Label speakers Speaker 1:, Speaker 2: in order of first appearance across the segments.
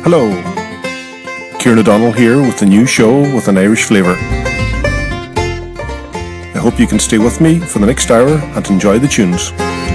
Speaker 1: Hello, Kieran O'Donnell here with a new show with an Irish flavour. I hope you can stay with me for the next hour and enjoy the tunes.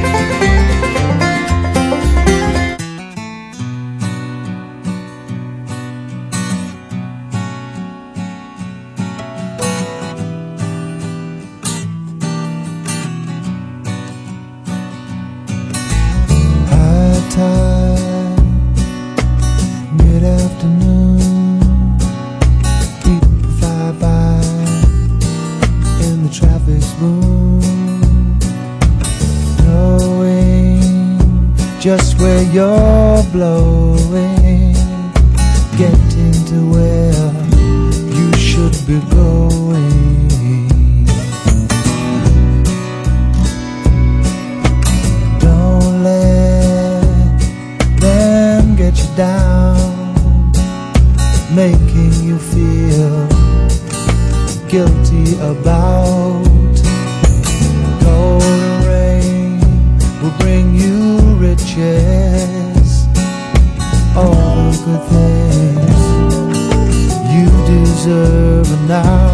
Speaker 2: Just where you're blowing, getting to where you should be going. Don't let them get you down, making you feel guilty about. Cold rain will bring you riches, all the good things you deserve now.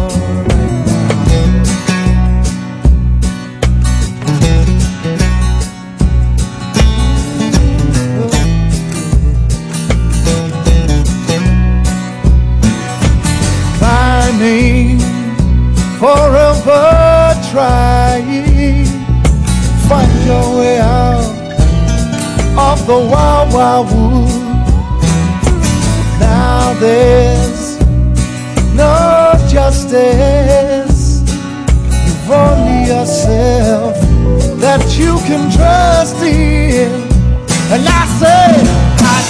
Speaker 2: Climbing, forever trying, find your way out of the wild, wild wood. Now there's no justice. You've only yourself that you can trust in. And I say, high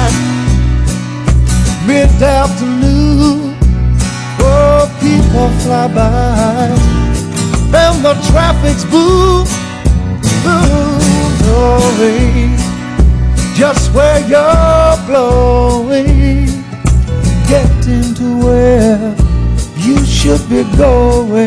Speaker 2: time, mid-afternoon, oh, people fly by, and the traffic's boom, boom, blowing. Just where you're blowing, getting to where you should be going.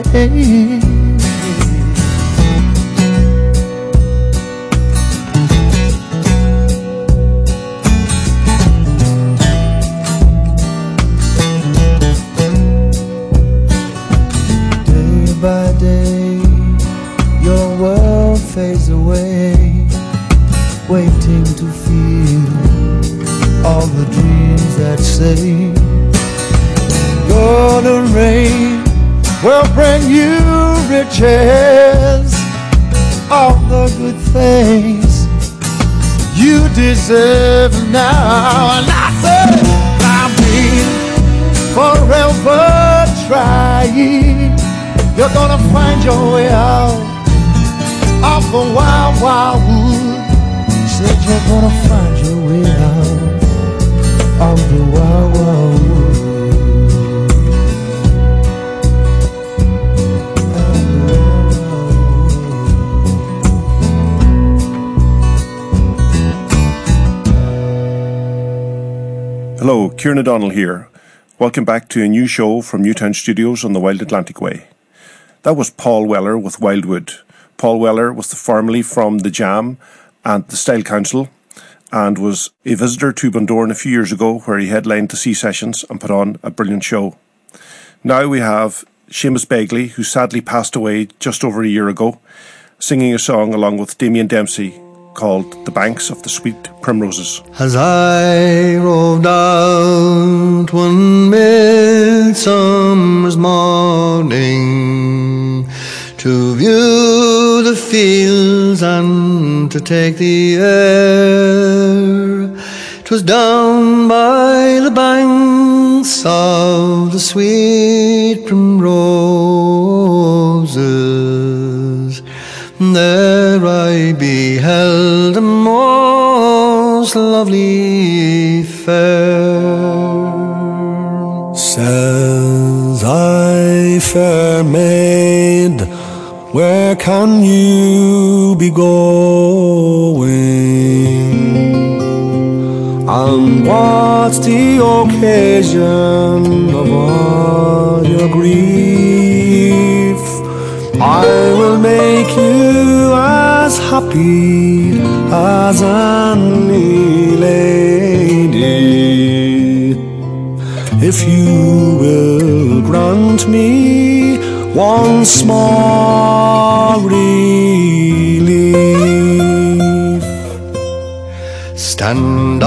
Speaker 2: Day by day, your world fades away, waiting to feel all the dreams that say golden rain will bring you riches, all the good things you deserve now. And I said, I've been forever trying. You're gonna find your way out of the wild, wild wood. Said you're gonna find your way out of the wild, wild wood.
Speaker 1: Hello, Kieran O'Donnell here. Welcome back to a new show from Newtown Studios on the Wild Atlantic Way. That was Paul Weller with Wildwood. Paul Weller was formerly from The Jam and the Style Council, and was a visitor to Bundoran a few years ago, where he headlined the Sea Sessions and put on a brilliant show. Now we have Seamus Begley, who sadly passed away just over a year ago, singing a song along with Damien Dempsey called The Banks of the Sweet Primroses.
Speaker 3: As I rode out one midsummer's morning to view the fields and to take the air, 'twas down by the banks of the sweet primroses. There I beheld a most lovely fair.
Speaker 4: Says I, fair maid, where can you be going? And what's the occasion of all your grief? I will make you as happy as any lady. if you will grant me one small relief.
Speaker 3: Stand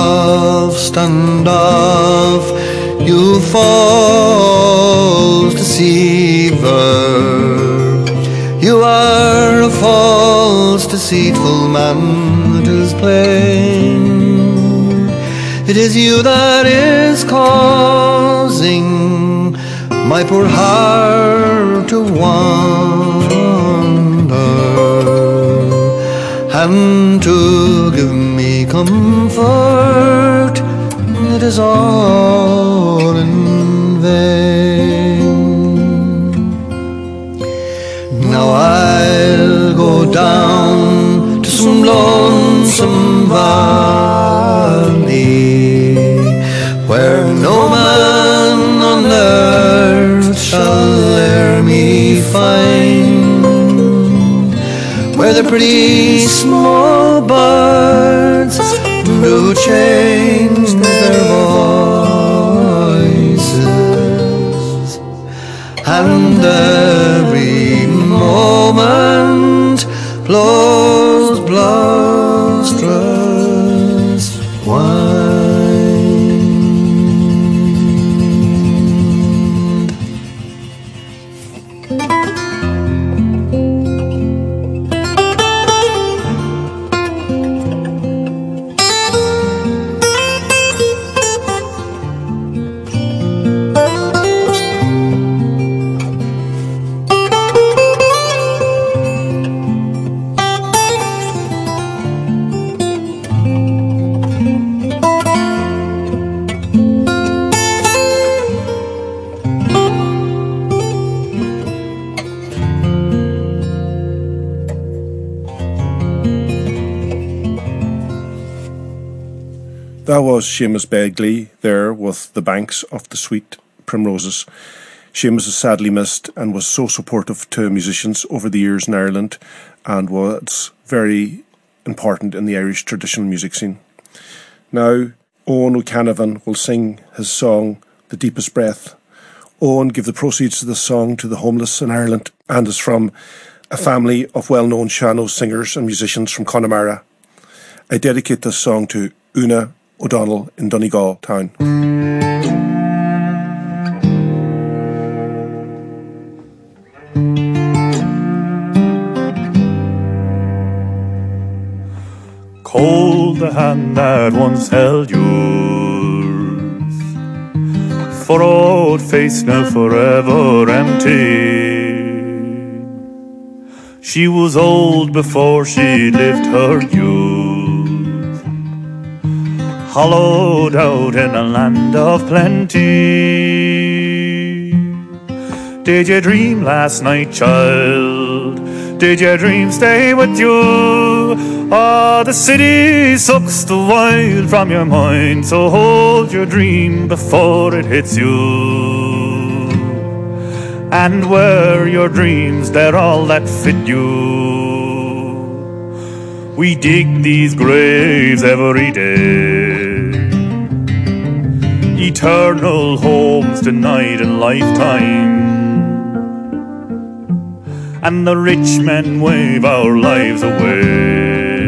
Speaker 3: off, you false deceiver. You are a false, deceitful man, it is plain. It is you that is causing my poor heart to wander, and to give me comfort, it is all in vain. Now I'll go down to some lonesome valley, where no man on earth shall e'er me find, where the pretty small birds do change their voices, and every moment blows blusterous wine.
Speaker 1: That was Seamus Begley there with The Banks of the Sweet Primroses. Seamus is sadly missed and was so supportive to musicians over the years in Ireland and was very important in the Irish traditional music scene. Now, Owen O'Canavan will sing his song, The Deepest Breath. Owen gave the proceeds of the song to the homeless in Ireland and is from a family of well-known sean-nós singers and musicians from Connemara. I dedicate this song to Una O'Donnell in Donegal town.
Speaker 5: Cold the hand that once held yours, furrowed face now forever empty. She was old before she lived her youth, hollowed out in a land of plenty. Did you dream last night, child? Did your dream stay with you? Oh, the city sucks the wild from your mind, so hold your dream before it hits you. And wear your dreams, they're all that fit you. We dig these graves every day, eternal homes denied in lifetime. And the rich men wave our lives away,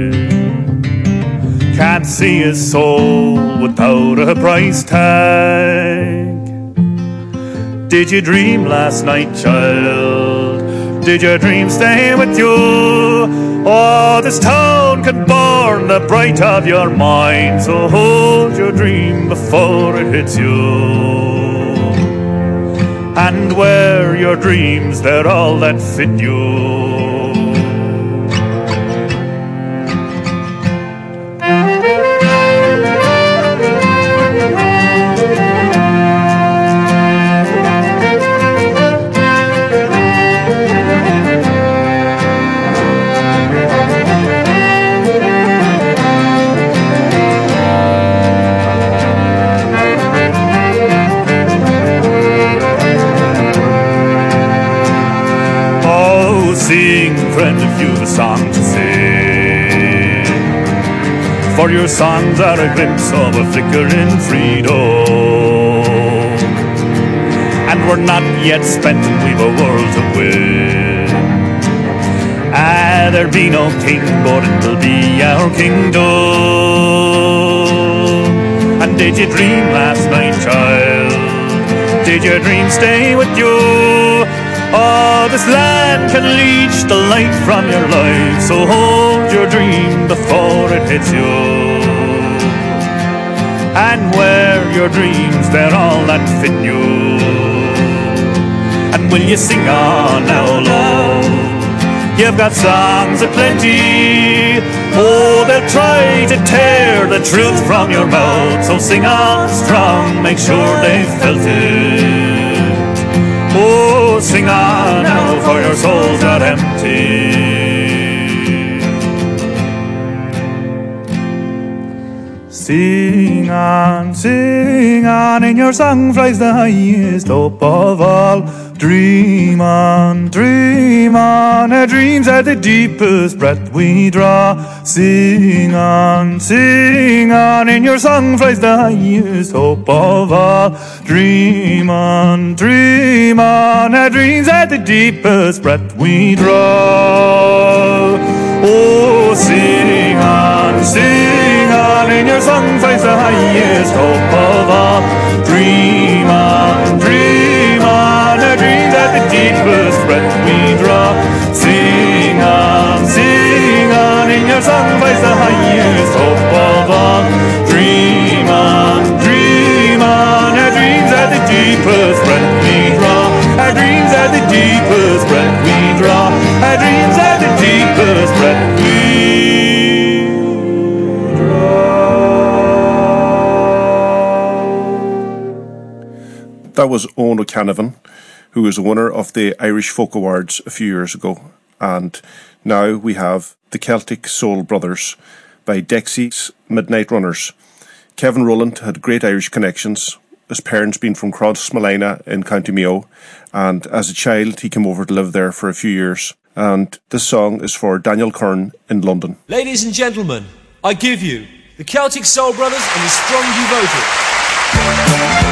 Speaker 5: can't see a soul without a price tag. Did you dream last night, child? Did your dream stay with you? Oh, this town can burn the bright of your mind, so hold your dream before it hits you. And wear your dreams, they're all that fit you. Sing, friend, if you've a song to sing, for your songs are a glimpse of a flickering freedom. and we're not yet spent, and we've a world to win. There'll be no king, but it'll be our kingdom. And did you dream last night, child? Did your dream stay with you? Oh, this land can leech the light from your life, so hold your dream before it hits you. And wear your dreams, they're all that fit you. And will you sing on now, love? You've got songs aplenty. Oh, they'll try to tear the truth from your mouth, so sing on strong, make sure they felt it. Oh, sing on now, for your soul's not empty. Sing on, and your song flies the highest hope of all. Dream on, our dreams are the deepest breath we draw. Sing on, and your song flies the highest hope of all. Dream on, our dreams are the deepest breath we draw. Oh, sing on, and your song flies the highest hope of all. Dream on, our dreams are the deepest breath we draw. Sing on, and your song flies the highest hope of all. Dream on, our dreams are the deepest breath we draw. Our dreams are the deepest breath we draw. Our dreams are the deepest breath we draw.
Speaker 1: That was Owen O'Canavan, who was a winner of the Irish Folk Awards a few years ago. And now we have the Celtic Soul Brothers by Dexy's Midnight Runners. Kevin Rowland had great Irish connections, his parents being from Crossmolina in County Mayo, and as a child he came over to live there for a few years. And this song is for Daniel Kern in London.
Speaker 6: Ladies and gentlemen, I give you the Celtic Soul Brothers and the Strong Devoted.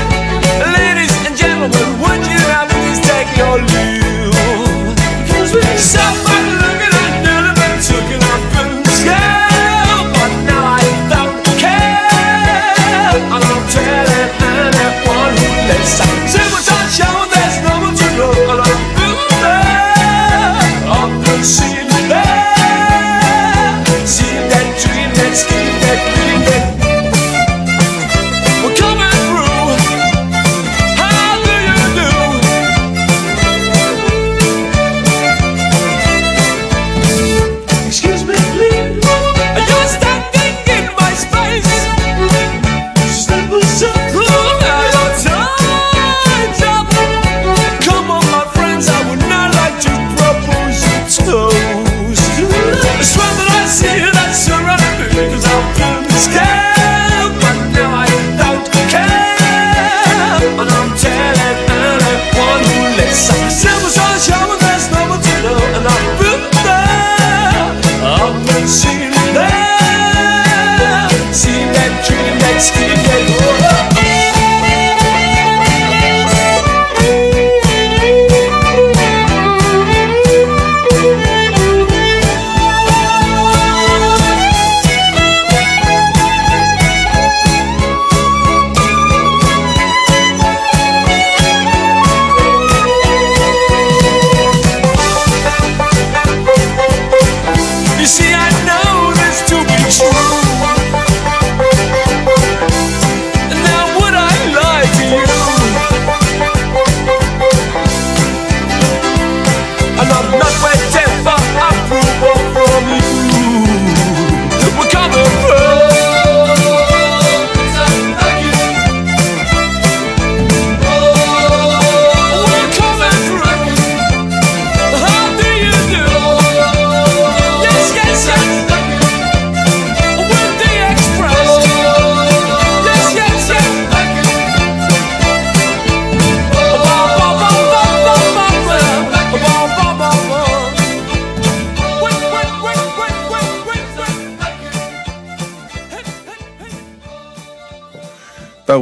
Speaker 7: Ladies and gentlemen, would you have me take your leave? 'Cause we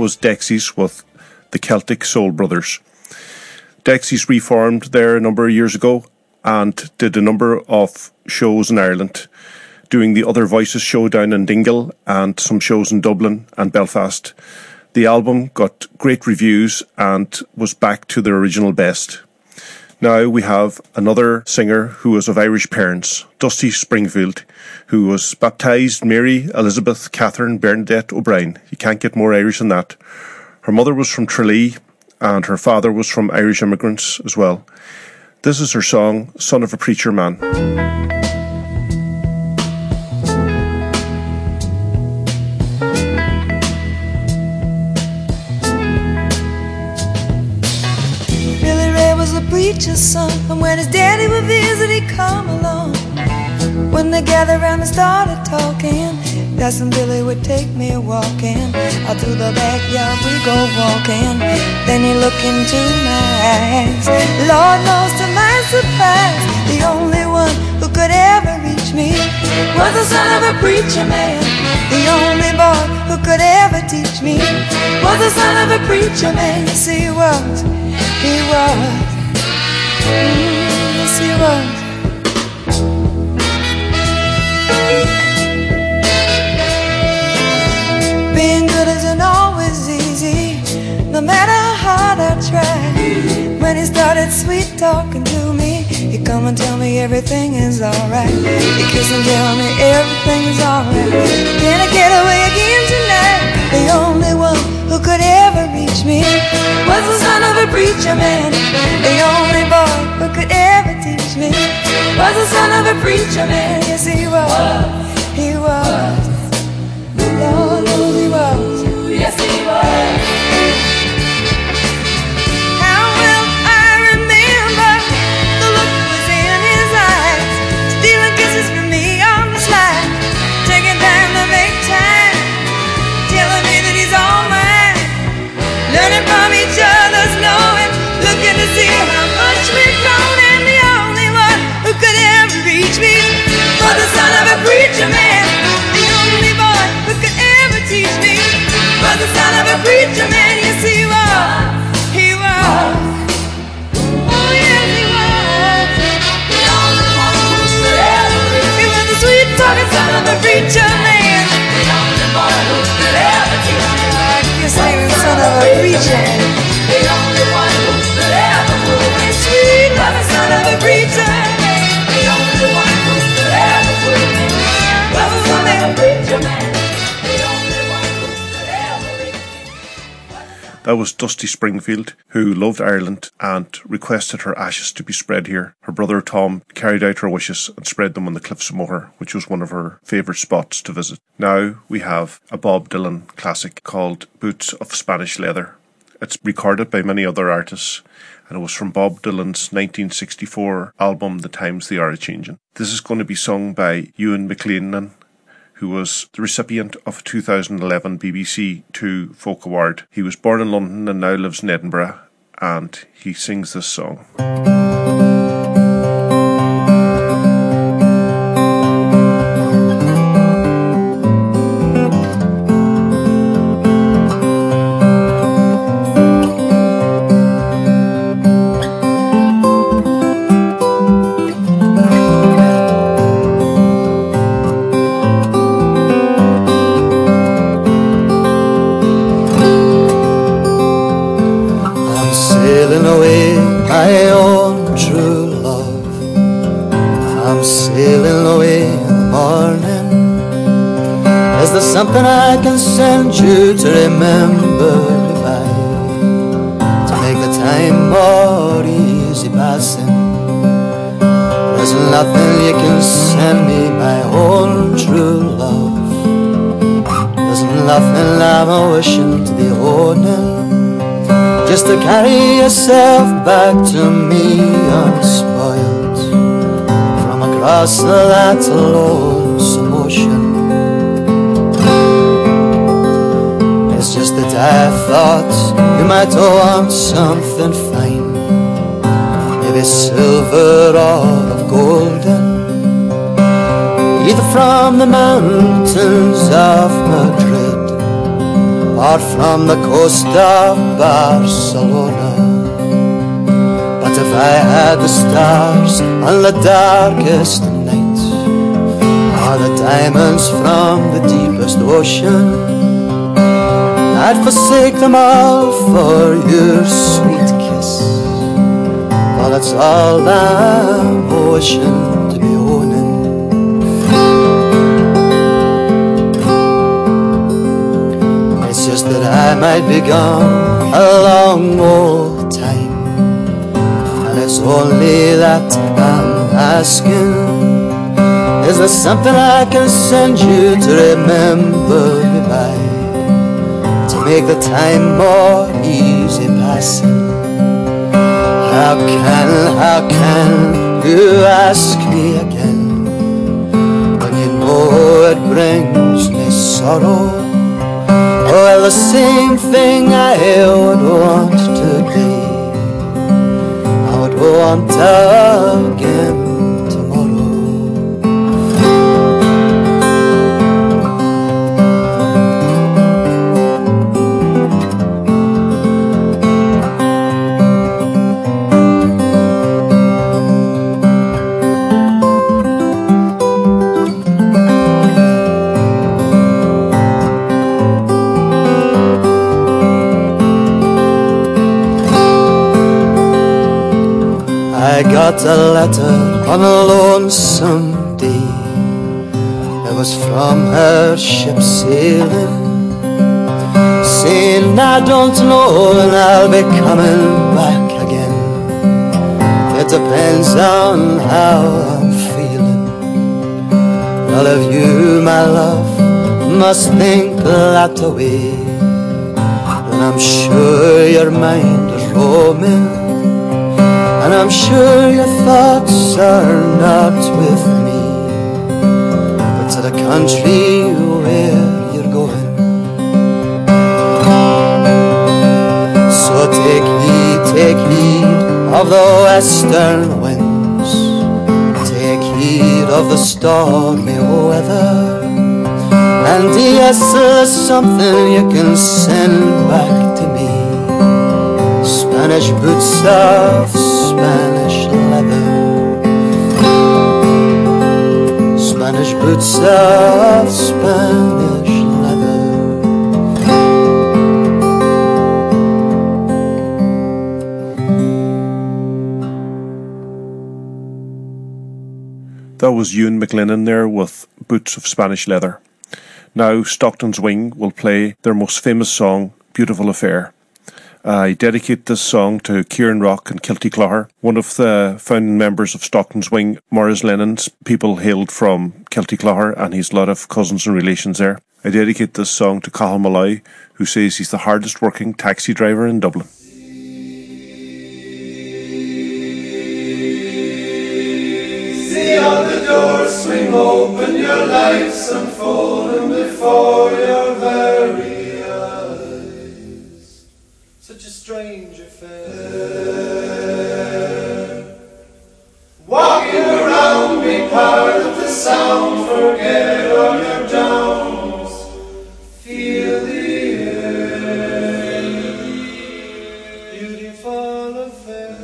Speaker 1: was Dexys with the Celtic Soul Brothers. Dexys reformed there a number of years ago and did a number of shows in Ireland, doing the Other Voices show down in Dingle and some shows in Dublin and Belfast. The album got great reviews and was back to their original best. Now we have another singer who was of Irish parents, Dusty Springfield, who was baptised Mary Elizabeth Catherine Bernadette O'Brien. You can't get more Irish than that. Her mother was from Tralee and her father was from Irish immigrants as well. This is her song, Son of a Preacher Man.
Speaker 7: Preacher's son, and when his daddy would visit, he'd come along. When they gathered around and started talking, Cousin Billy would take me walking. Out through the backyard we go walking. Then he looked into my eyes. Lord knows to my surprise, the only one who could ever reach me was the son of a preacher man. The only boy who could ever teach me was the son of a preacher man. Yes, he was. He was. Yes, he was. Being good isn't always easy, no matter how hard I try. When he started sweet talking to me, he'd come and tell me everything is alright. He'd kiss and tell me everything is alright. Can I get away again tonight? The only one who could ever reach me was the son of a preacher man. The only boy who could ever teach me was the son of a preacher man. Yes, he was. He was. Lord knows he was. Yes, he was. How well I remember the look was in his eyes, stealing kisses from me on the slide, taking time to make time, telling me that he's all mine, learning from each other's knowing, looking to see how much we've grown. And the only one who could ever reach me was the son of a preacher man. The only boy who could ever teach me was the son of a preacher man. Yes, he was. He was. Oh, yes, he was. The only one who could ever reach me. He was the sweet talking son of a preacher man. The only boy who could ever teach me. You're saying son of a preacher. The only one who could ever move me. Sweet was the son of a preacher. The only one who could ever move me was the son of a preacher man.
Speaker 1: That was Dusty Springfield, who loved Ireland and requested her ashes to be spread here. Her brother Tom carried out her wishes and spread them on the Cliffs of Moher, which was one of her favourite spots to visit. Now we have a Bob Dylan classic called Boots of Spanish Leather. It's recorded by many other artists, and it was from Bob Dylan's 1964 album The Times They Are A-Changin'. This is going to be sung by Ewan McLean, who was the recipient of a 2011 BBC Two Folk Award. He was born in London and now lives in Edinburgh, and he sings this song.
Speaker 3: My own true love, I'm sailing away in the morning. Is there something I can send you to remember me by, to make the time more easy passing? There's nothing you can send me, my own true love. There's nothing I'm wishing to be owning, just to carry yourself back to me unspoiled from across that lonesome ocean. It's just that I thought you might want something fine, maybe silver or golden, either from the mountains of Madrid or from the coast of Barcelona. But if I had the stars on the darkest night, or the diamonds from the deepest ocean, I'd forsake them all for your sweet kiss. For that's all I'm wishing to be owning. It's just that I might be gone a long old time, and it's only that I'm asking. Is there something I can send you to remember me by, to make the time more easy passing? How can you ask me again, when you know it brings me sorrow? Well, the same thing I would want today, I would want again tomorrow. I got a letter on a lonesome day. It was from her ship sailing, saying I don't know when I'll be coming back again. It depends on how I'm feeling. Well, if you, my love, must think that way, then I'm sure your mind is roaming, and I'm sure your thoughts are not with me, but to the country where you're going. So take heed of the western winds, take heed of the stormy weather, and yes, there's something you can send back to me. Spanish boots of Spanish leather, Spanish boots of Spanish leather.
Speaker 1: That was Ewan McLennan there with Boots of Spanish Leather. Now Stockton's Wing will play their most famous song, Beautiful Affair. I dedicate this song to Kieran Rock and Kilty Clogher, one of the founding members of Stockton's Wing. Maurice Lennon's people hailed from Kilty Clogher, and he's a lot of cousins and relations there. I dedicate this song to Cathal Malloy, who says he's the hardest working taxi driver in Dublin.
Speaker 8: See all the doors swing open, your life's unfolding before your very such a strange affair. Walking around, be part of the sound, forget all your downs, feel the air, beautiful affair.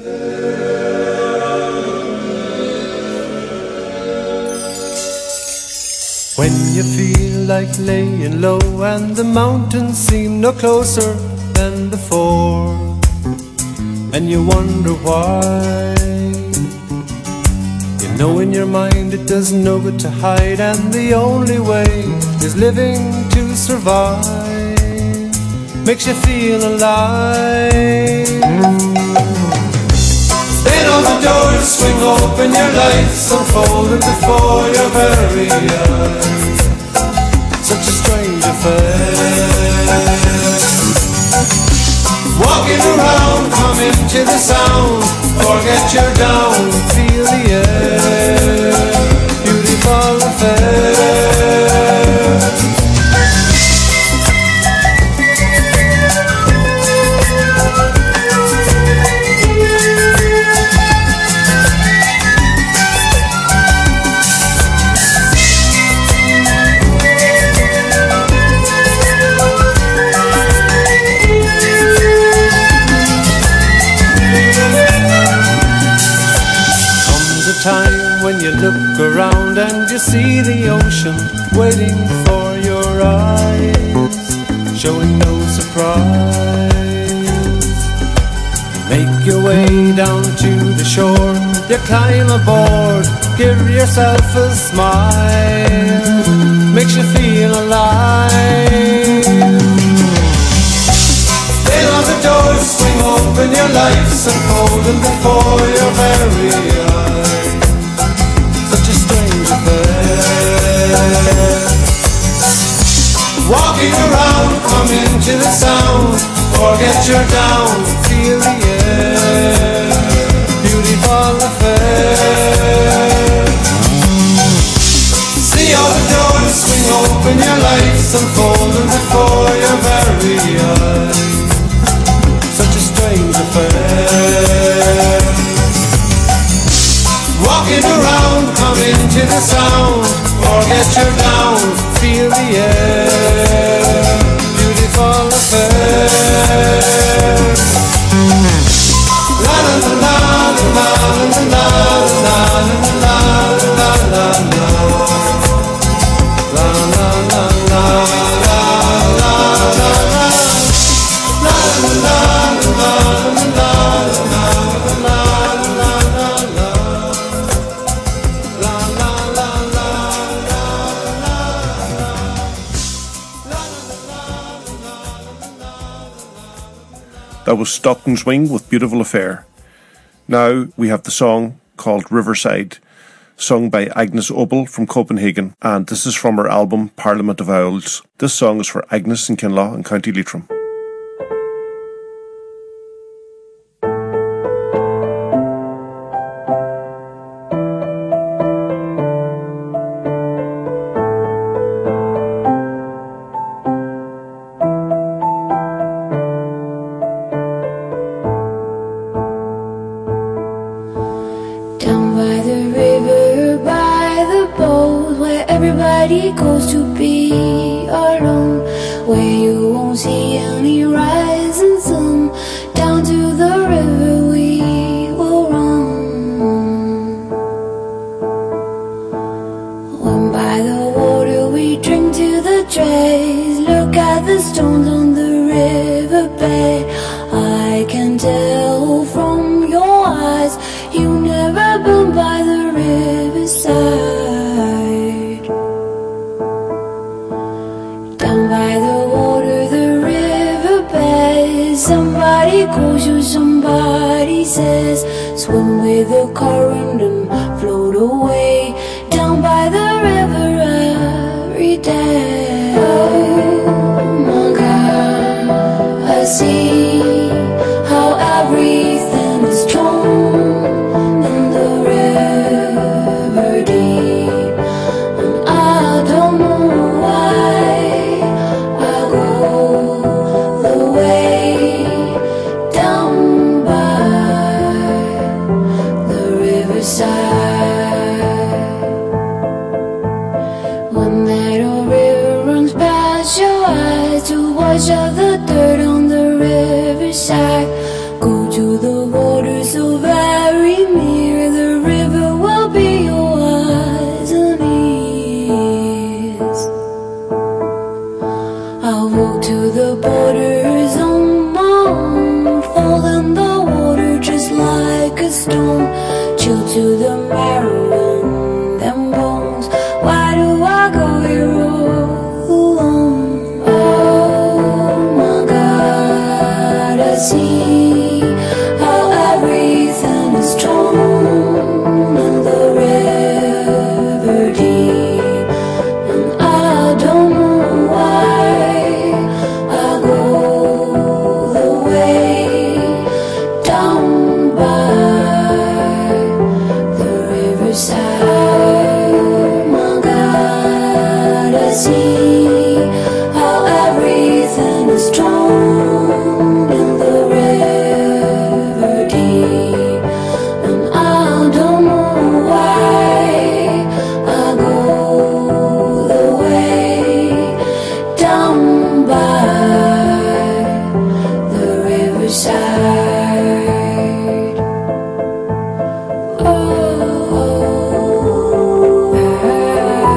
Speaker 8: When you feel like laying low and the mountains seem no closer than before, and you wonder why, you know in your mind it does no good to hide, and the only way is living to survive, makes you feel alive. Then all the doors swing open, your life's unfolding before your very eyes, such a strange affair. Walking around, come into the sound, forget you're down, feel the air, beautiful affair. see the ocean waiting for your eyes, showing no surprise. Make your way down to the shore, you climb aboard, give yourself a smile, makes you feel alive. Sail on the doors, swing open, your life's unfolding before your very eyes. Such a strange affair. Walking around, come into the sound, forget you're down, feel the air. Beautiful affair. See all the doors swing open, your life's unfolding before your very eyes. Such a strange affair. Walking around, come into the sound, forget you're down, feel the air. Beautiful affair. La la la la la la la la la la la la. La la la la la la la la. La la la la la la la la la. La la la la
Speaker 1: That was Stockton's Wing with Beautiful Affair. Now we have the song called Riverside, sung by Agnes Obel from Copenhagen, and this is from her album Parliament of Owls. This song is for Agnes in Kinlaw in County Leitrim.
Speaker 9: Everybody goes to be alone, where you won't see any rising sun. Down to the river we will run. When by the water we drink to the dregs, look at the stones on the riverbed. I can tell from your eyes you never been by the riverside. Somebody calls you, somebody says, swim with the current and float away. Down by the river every day. Oh my God, I see how everything is drawn in the river deep, and I don't know why I go the way down by the riverside. When that old river runs past your eyes, to wash out the dirt on the riverside, go to the water so very near, the river will be your eyes and ears. I'll walk to the borders on my own, fall in the water just like a stone, chill to the marrow in them bones. Why do I go here all alone? Oh my God, I see how everything is drawn in the river deep, and I don't know why I go the way down by the riverside. My God, I see how everything is drawn in the river deep, and I don't know why I go the way down by the riverside. Oh,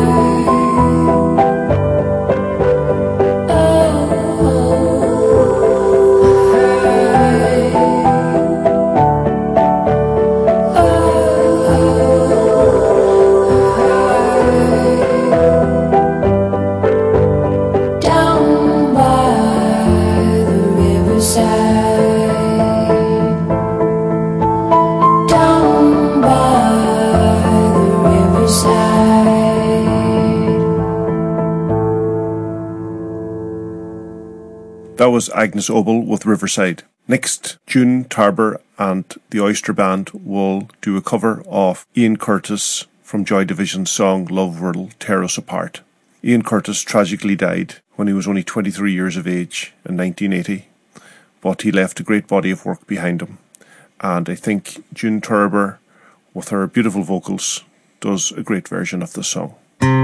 Speaker 1: That was Agnes Obel with Riverside. Next, June Tarver and the Oyster Band will do a cover of Ian Curtis from Joy Division's song Love Will Tear Us Apart. Ian Curtis tragically died when he was only 23 years of age in 1980, but he left a great body of work behind him. And I think June Tarver, with her beautiful vocals, does a great version of this song.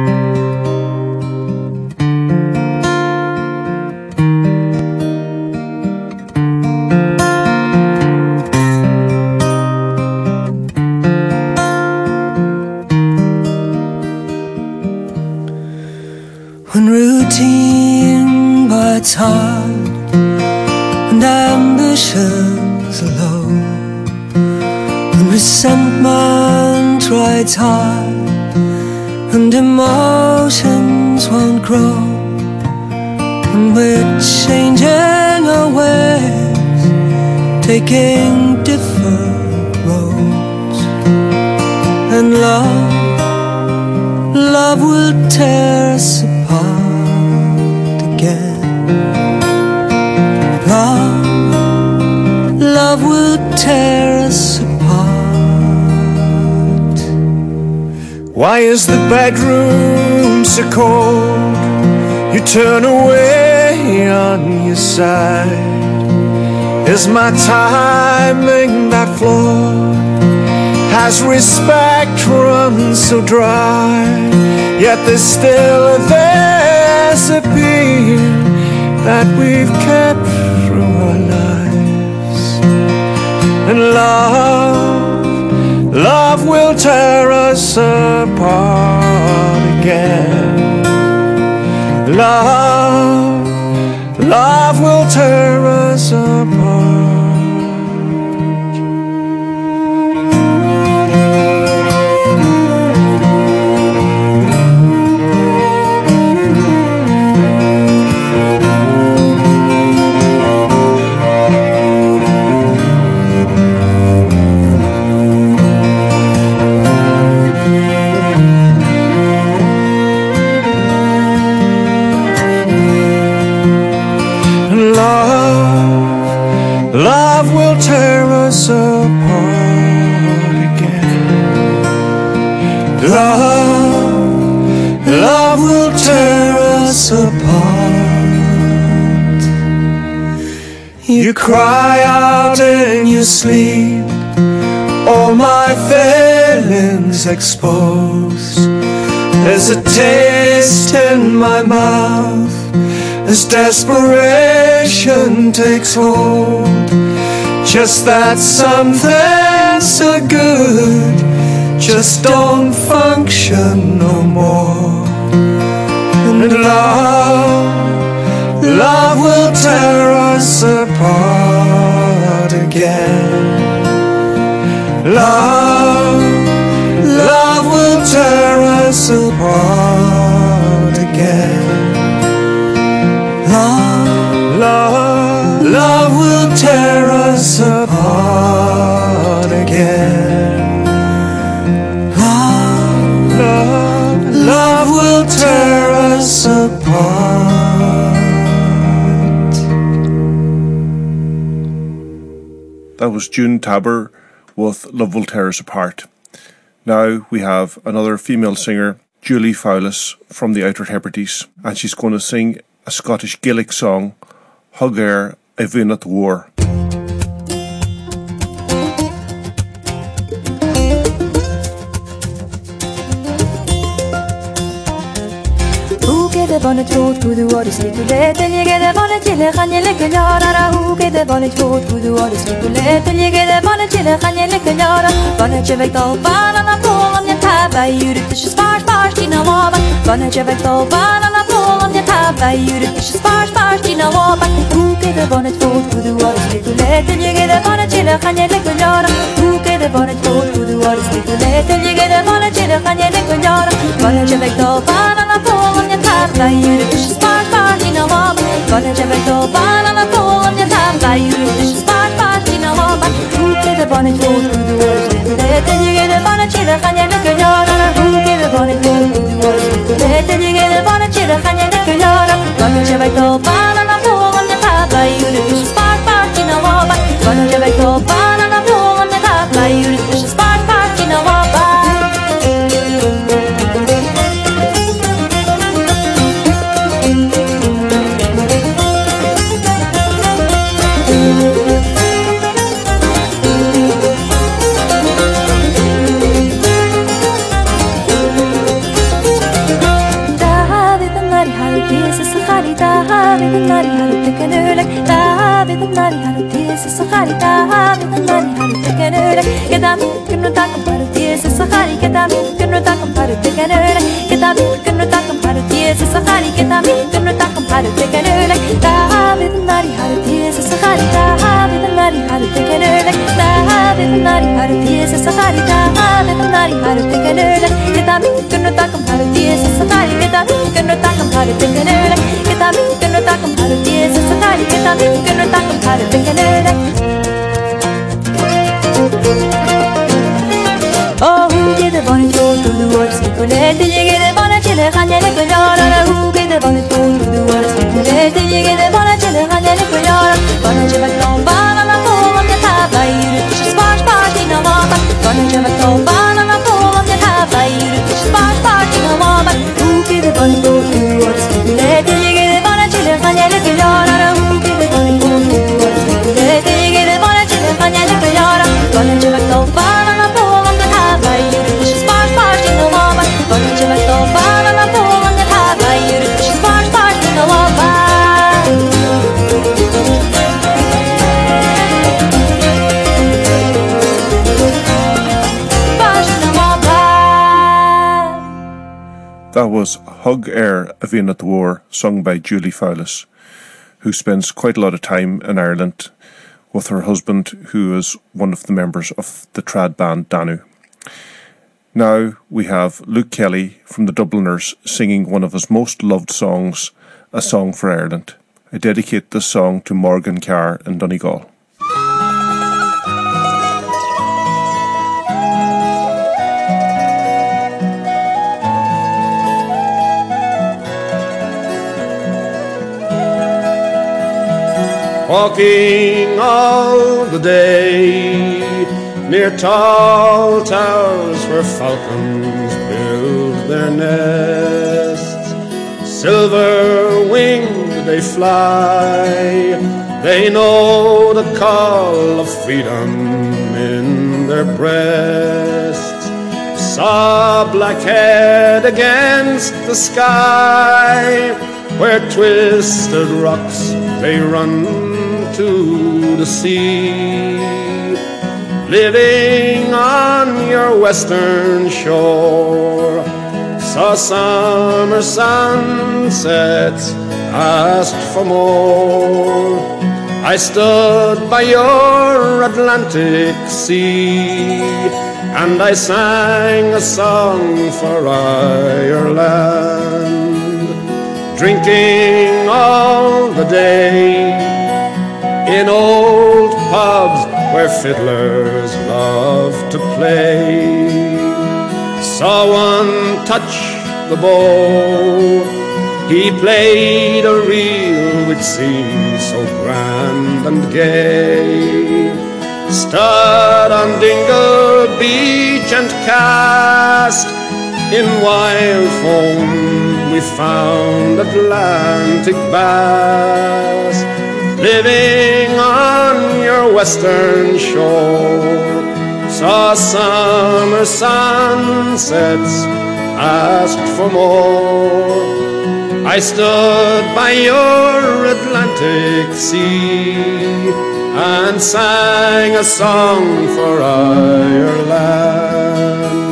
Speaker 10: When routine bites hard and ambitions are low, when resentment rides hard and emotions won't grow, and we're changing our ways, taking different roads, and love will tear us apart again. Love will tear us apart.
Speaker 4: Why is the bedroom so cold? You turn away on your side. Is my timing that flawed? Has respect run so dry? Yet there's still this appeal that we've kept through our lives. And love will tear us apart again. Love will tear us apart. Love will tear us apart again. Love will tear us apart. You cry out in your sleep, all my feelings exposed. There's a taste in my mouth as desperation takes hold. Just that something so good just don't function no more. And love will tear us apart again. Love will tear us apart again. Love will tear us apart again. Love will tear us apart.
Speaker 1: That was June Tabor with Love Will Tear Us Apart. Now we have another female singer, Julie Fowlis from the Outer Hebrides, and she's going to sing a Scottish Gaelic song, Hugger I Bhíonn at War.
Speaker 11: Get up on a throat through the water, sleep to let till you get up on a chilla, and you lick a yard. Who get up on a throat through the water, sleep to let till you get up on a chilla, and you lick a yard. Bonnet je vekt al baan aan het pol om je taal bij je dus je spaars die nou op. Bonnet je vekt al baan aan het pol om je taal bij je dus je spaars die nou op. Who get up on a throat through the water, sleep to let till you get up on a chilla, and you lick a yard. Who get up on a throat through the water, sleep to let till you get up on a chilla, and you lick a yard. Bonnet je vekt al baan aan het pol om je taal bij je dus je spaars die nou op. Bonnet je vekt al baan aan het pol om je taal bij je dus je spaars die nou op. Who get up on a throat through the water, sleep to let till you get up on a chilla, and you lick a yard. Who get up on a throat through the water, sleep to let till you get up on a chilla, and you lick a yard. Bonnet je vekt al baan aan het pol om je taal bij Juridisch Sparparty na waba Bana jebek to bana na polam na tapa Juridisch Sparparty na waba Oh, who get the bonnet go to the woods? Nicolette, you get the bonnet, you let Hanya Nicolora. Who get the bonnet go to the woods? Nicolette, you get the bonnet, you let Hanya Nicolora. Bonnet, you have no banana pole on the table. Juridisch Sparparty na waba. Bonnet, you have no banana pole on the table. Juridisch Sparparty na waba. Who get the bonnet go to the woods? Nicolette, you get the bonnet, you let Hanya Nicolora. Who get the bonnet go to the woods? Nicolette, you get the bonnet, you let Hanya Nicolora. Bonnet, you have no banana pole on the table. Juridisch Sparparty na waba. Bonnet, you have no banana pole on the table. Juridisch Sparparty na waba.
Speaker 1: That was Hug Air a Bhíonn at the War, sung by Julie Fowlis, who spends quite a lot of time in Ireland with her husband, who is one of the members of the trad band Danu. Now we have Luke Kelly from the Dubliners singing one of his most loved songs, A Song for Ireland. I dedicate this song to Morgan Carr in Donegal.
Speaker 8: Walking all the day near tall towers where falcons build their nests. Silver-winged they fly, they know the call of freedom in their breasts. Saw blackhead against the sky, where twisted rocks they run to the sea. Living on your western shore, saw summer sunsets, asked for more. I stood by your Atlantic Sea, and I sang a song for Ireland, drinking all the day in old pubs where fiddlers love to play. Saw one touch the bow, he played a reel which seemed so grand and gay. Stood on Dingle Beach and cast in wild foam we found Atlantic bass. Living on your western shore, saw summer sunsets, asked for more. I stood by your Atlantic Sea and sang a song for Ireland.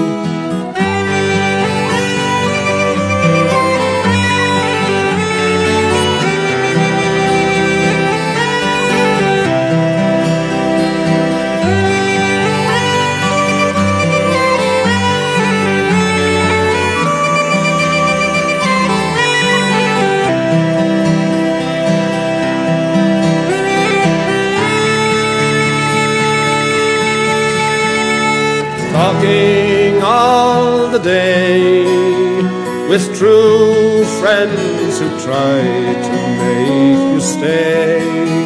Speaker 8: Talking all the day with true friends who try to make you
Speaker 12: stay,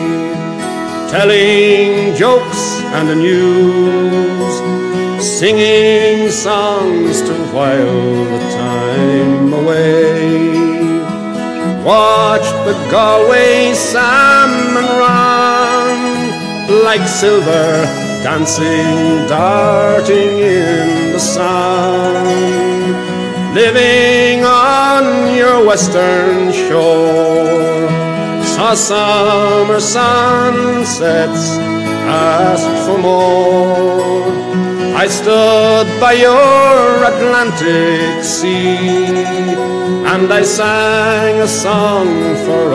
Speaker 12: telling jokes and the news, singing songs to while the time away. Watched the Galway salmon run like silver dancing, darting in the sun. Living on your western shore, saw summer sunsets, asked for more. I stood by your Atlantic sea, and I sang a song for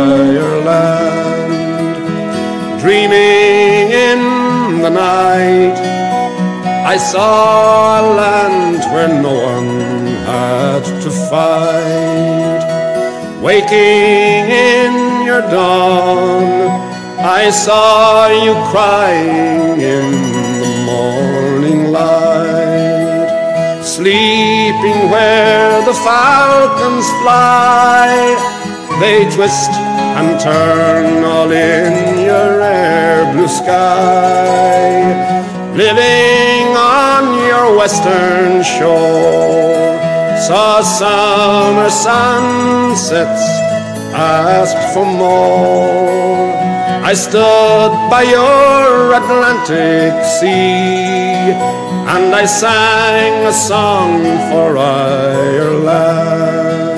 Speaker 12: Ireland. Dreaming in the night, I saw a land where no one had to fight. Waking in your dawn, I saw you crying in the morning light. Sleeping where the falcons fly, they twist and turn all in your air blue sky. Living on your western shore, saw summer sunsets, asked for more. I stood by your Atlantic sea, and I sang a song for Ireland.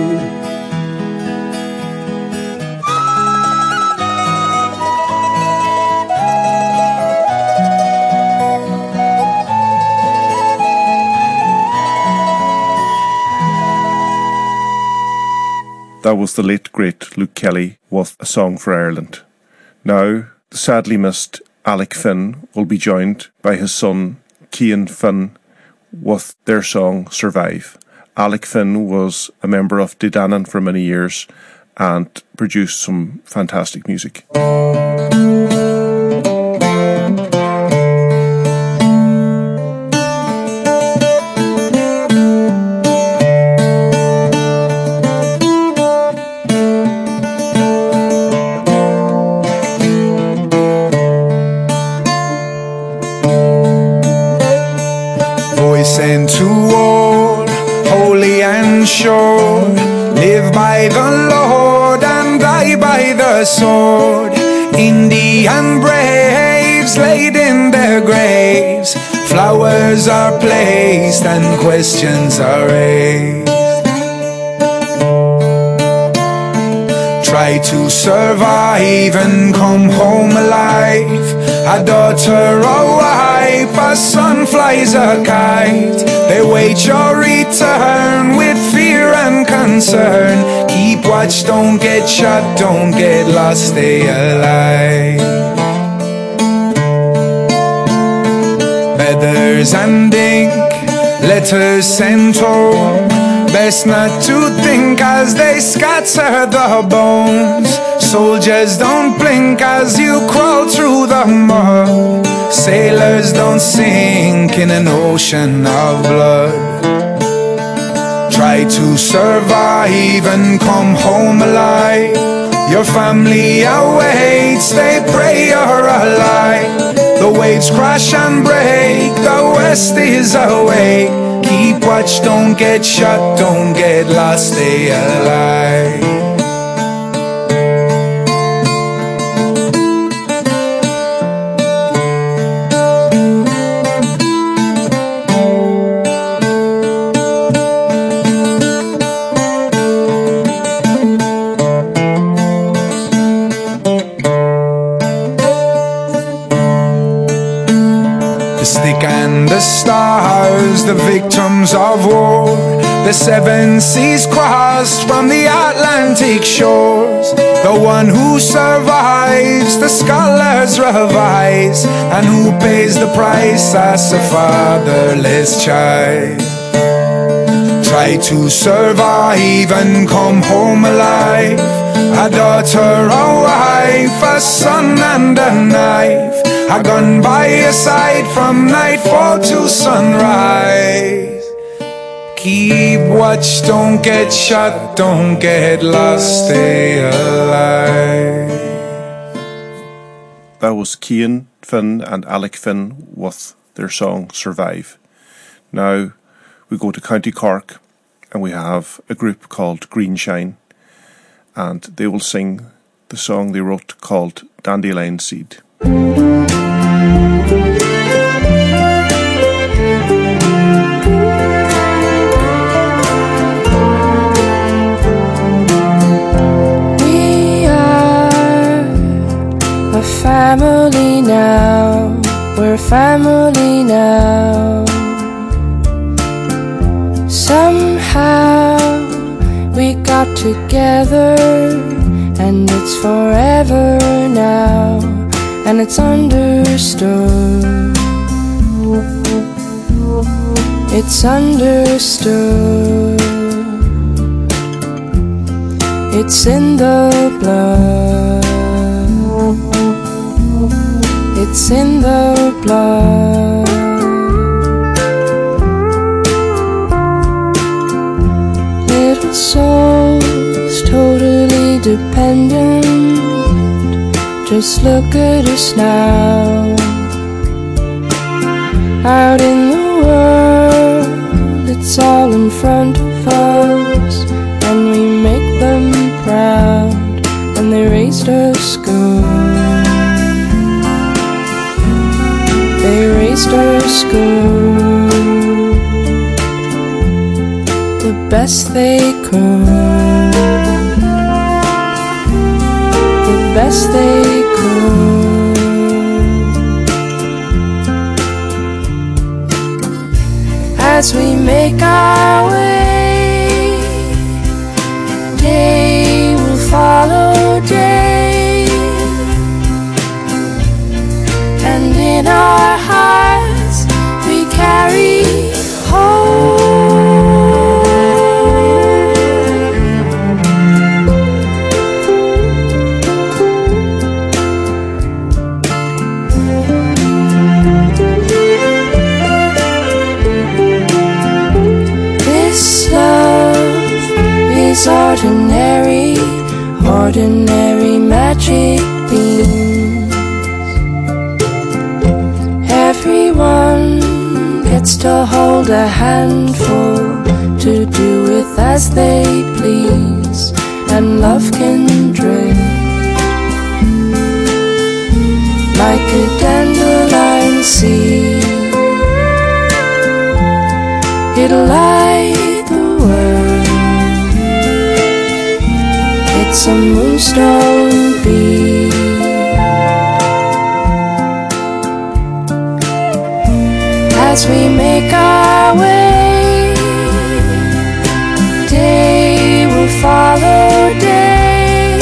Speaker 1: That was the late, great Luke Kelly with A Song for Ireland. Now, the sadly missed Alec Finn will be joined by his son, Cian Finn, with their song Survive. Alec Finn was a member of Dedanan for many years and produced some fantastic music.
Speaker 4: Sent to all, holy and sure, live by the Lord and die by the sword. Indian braves laid in their graves, flowers are placed and questions are raised. Try to survive and come home alive. A daughter, a wife, a son flies a kite. They wait your return with fear and concern. Keep watch, don't get shot, don't get lost, stay alive. Feathers and ink, letters sent home. Best not to think as they scatter the bones. Soldiers don't blink as you crawl through the mud. Sailors don't sink in an ocean of blood. Try to survive and come home alive. Your family awaits, they pray you're alive. The waves crash and break, the west is awake. Keep watch, don't get shot, don't get lost, stay alive. And the stars, the victims of war, the seven seas crossed from the Atlantic shores. The one who survives, the scholars revise, and who pays the price as a fatherless child. Try to survive and come home alive. A daughter, a wife, a son and a knife, a gun by your side from nightfall to sunrise. keep watch, don't get shot, don't get lost, stay alive.
Speaker 1: That was Cian Finn and Alec Finn with their song Survive. Now we go to County Cork and we have a group called Greenshine, and they will sing the song they wrote called Dandelion Seed.
Speaker 13: Family now, we're family now. Somehow we got together, and it's forever now, and it's understood. It's understood. It's in the blood. It's in the blood. Little souls, totally dependent. Just look at us now. Out in the world, it's all in front of us, and we make them proud, and they raised us good. They raised us good, the best they could, the best they could. As we make our way, day will follow day, and in our hearts we carry hope. This love is ordinary, ordinary magic beams. Everyone gets to hold a handful, to do with as they please, and love can drift like a dandelion seed. It'll light the world. It's a moonstone bead. As we make our way, day will follow day,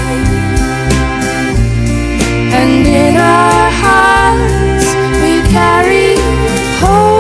Speaker 13: and in our hearts we carry hope.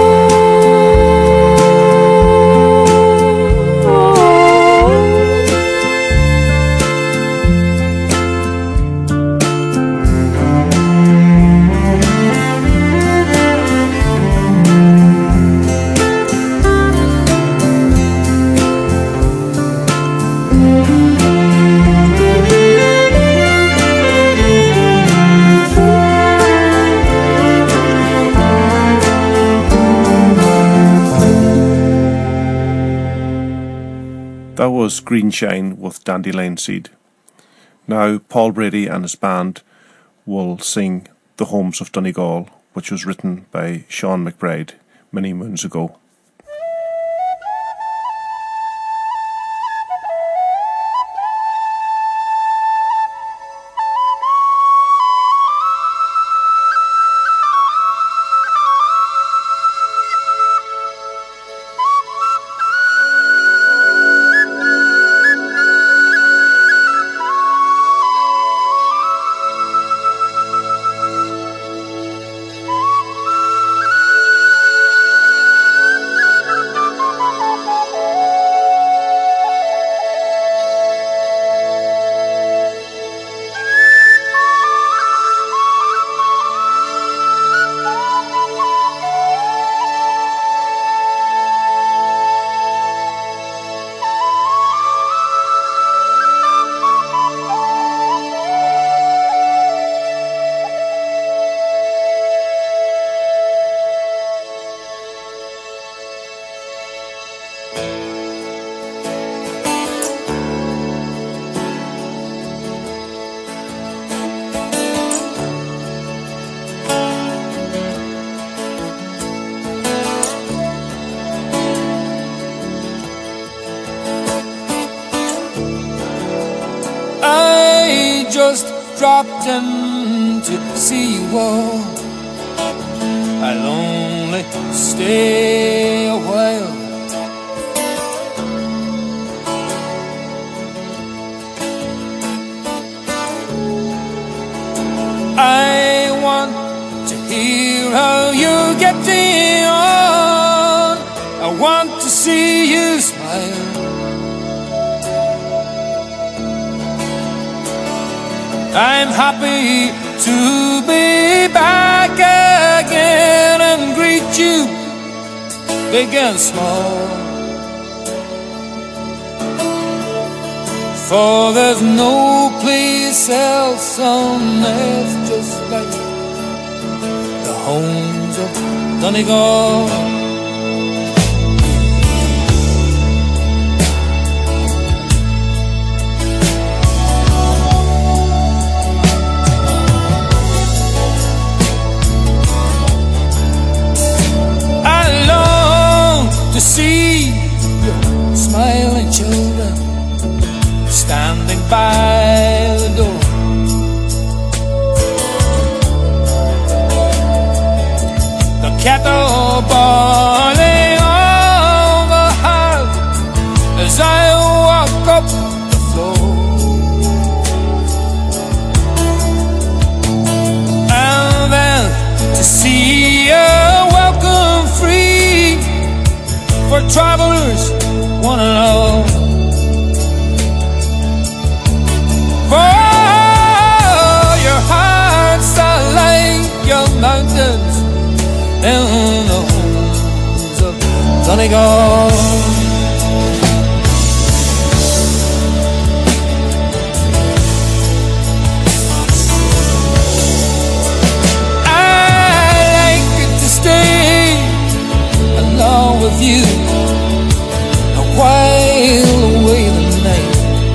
Speaker 1: That was Greenshine with Dandelion Seed. Now Paul Brady and his band will sing The Homes of Donegal, which was written by Sean McBride many moons ago.
Speaker 14: dropped into SeaWorld. I'll only stay a while. I want to hear how you're getting on. I want to see you smile. I'm happy to be back again and greet you, big and small. For there's no place else on earth just like the homes of Donegal. To see your smiling children standing by the door. The kettle boiling on the hearth as I walk up the floor. And then to see a welcome free for travelers, one and all. For your hearts are like your mountains in the homes of Donegal. I like it to stay along with you a while away the night.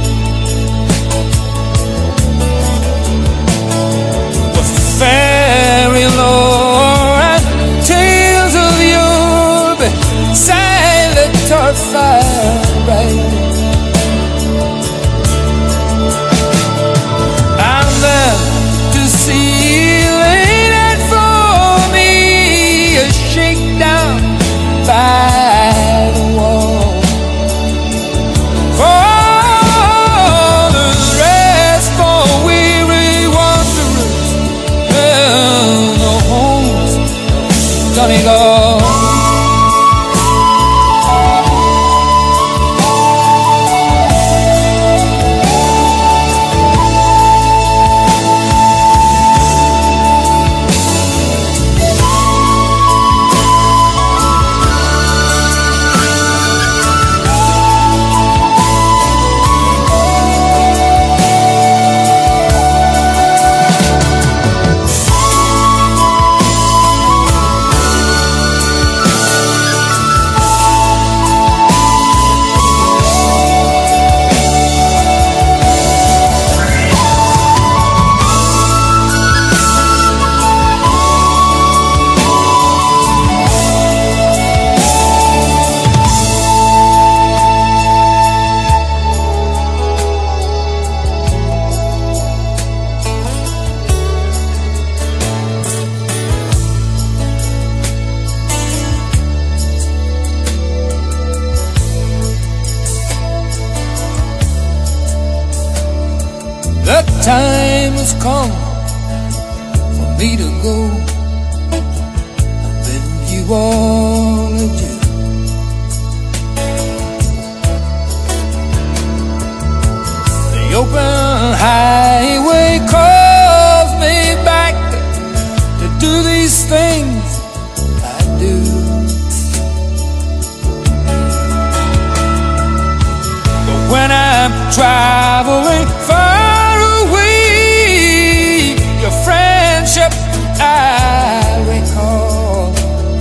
Speaker 14: With fairy lore and tales of yore beside the torch fire bright. And then to see laid out for me a shakedown by the wall. For the rest for weary wanderers in the homes of Donegal. The time has come for me to go and bid you all adieu. The open highway calls me back to do these things I do. But when I'm traveling far away, your friendship I recall.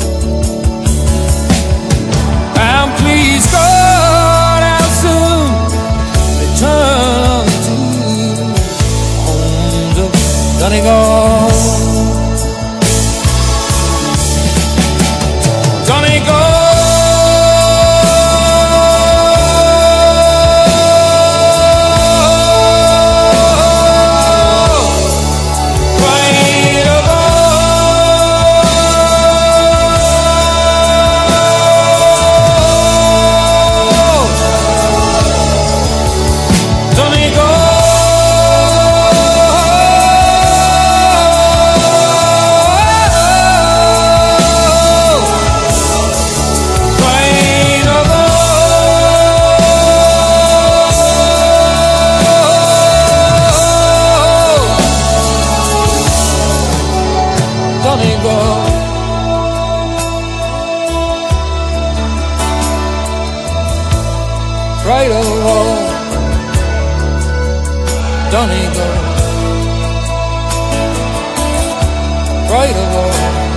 Speaker 14: And please God, I'll soon return to homes of Donegal. Donegal. Donegal. Donegal, Donegal, Donegal.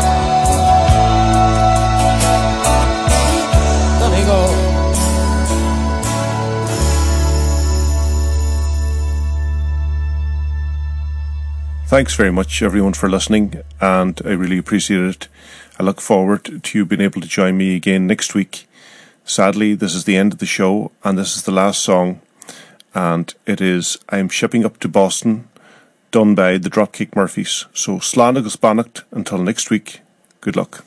Speaker 1: Thanks very much, everyone, for listening, and I really appreciate it. I look forward to you being able to join me again next week. Sadly, this is the end of the show, and this is the last song, and it is I'm Shipping Up to Boston, done by the Dropkick Murphys. So, slán agus beannacht, until next week, good luck.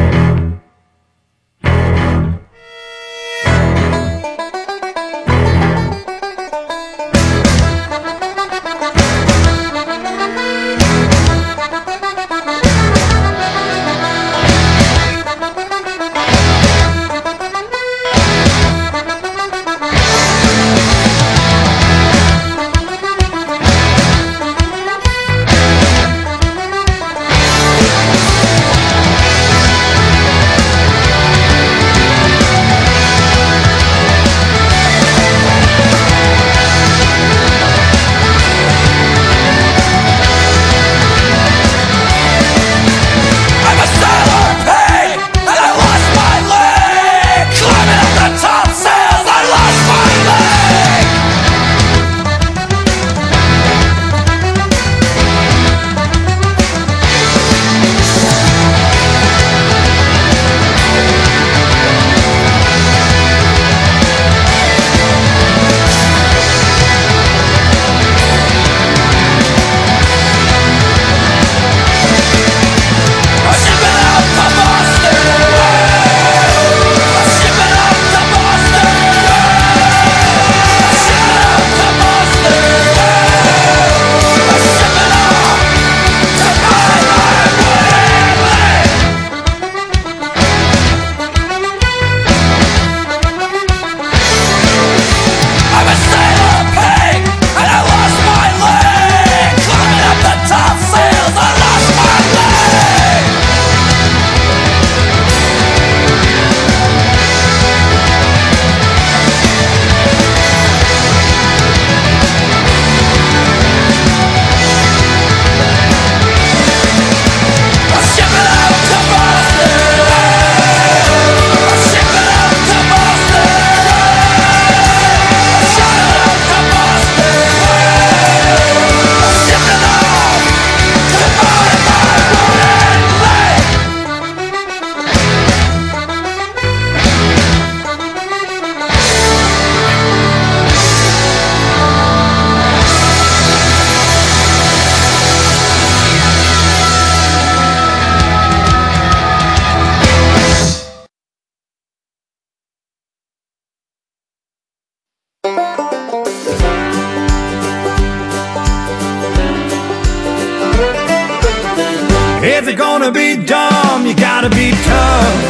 Speaker 4: If you're gonna be dumb, you gotta be tough.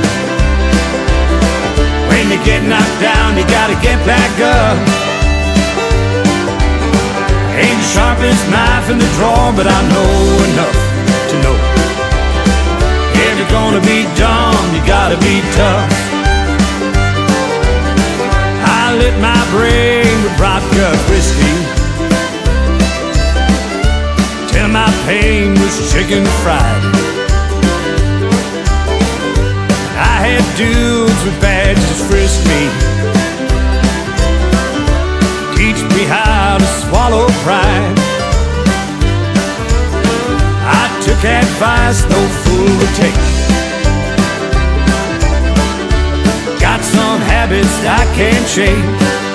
Speaker 4: When you get knocked down, you gotta get back up. Ain't the sharpest knife in the drawer, but I know enough to know. If you're gonna be dumb, you gotta be tough. I lit my brain with vodka whiskey till my pain was chicken fried. I had dudes with badges frisk me, teach me how to swallow pride. I took advice no fool would take. Got some habits I can't shake.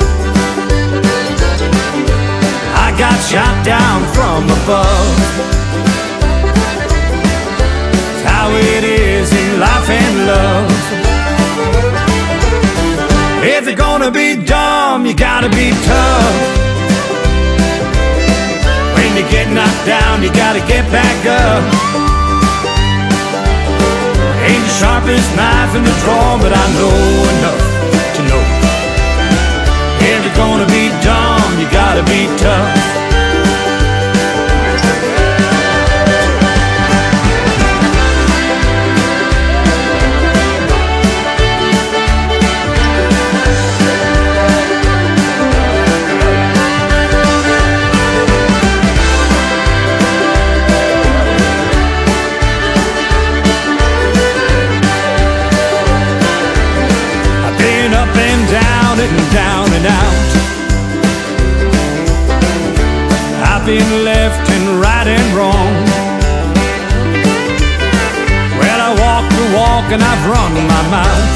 Speaker 4: I got shot down from above. It's how it is in life and love. If you're gonna be dumb, you gotta be tough. When you get knocked down, you gotta get back up. Ain't the sharpest knife in the drawer, but I know enough to know. If you're gonna be dumb, you gotta be tough.
Speaker 15: been left in right and wrong. Well, I walked the walk and I've run my mouth.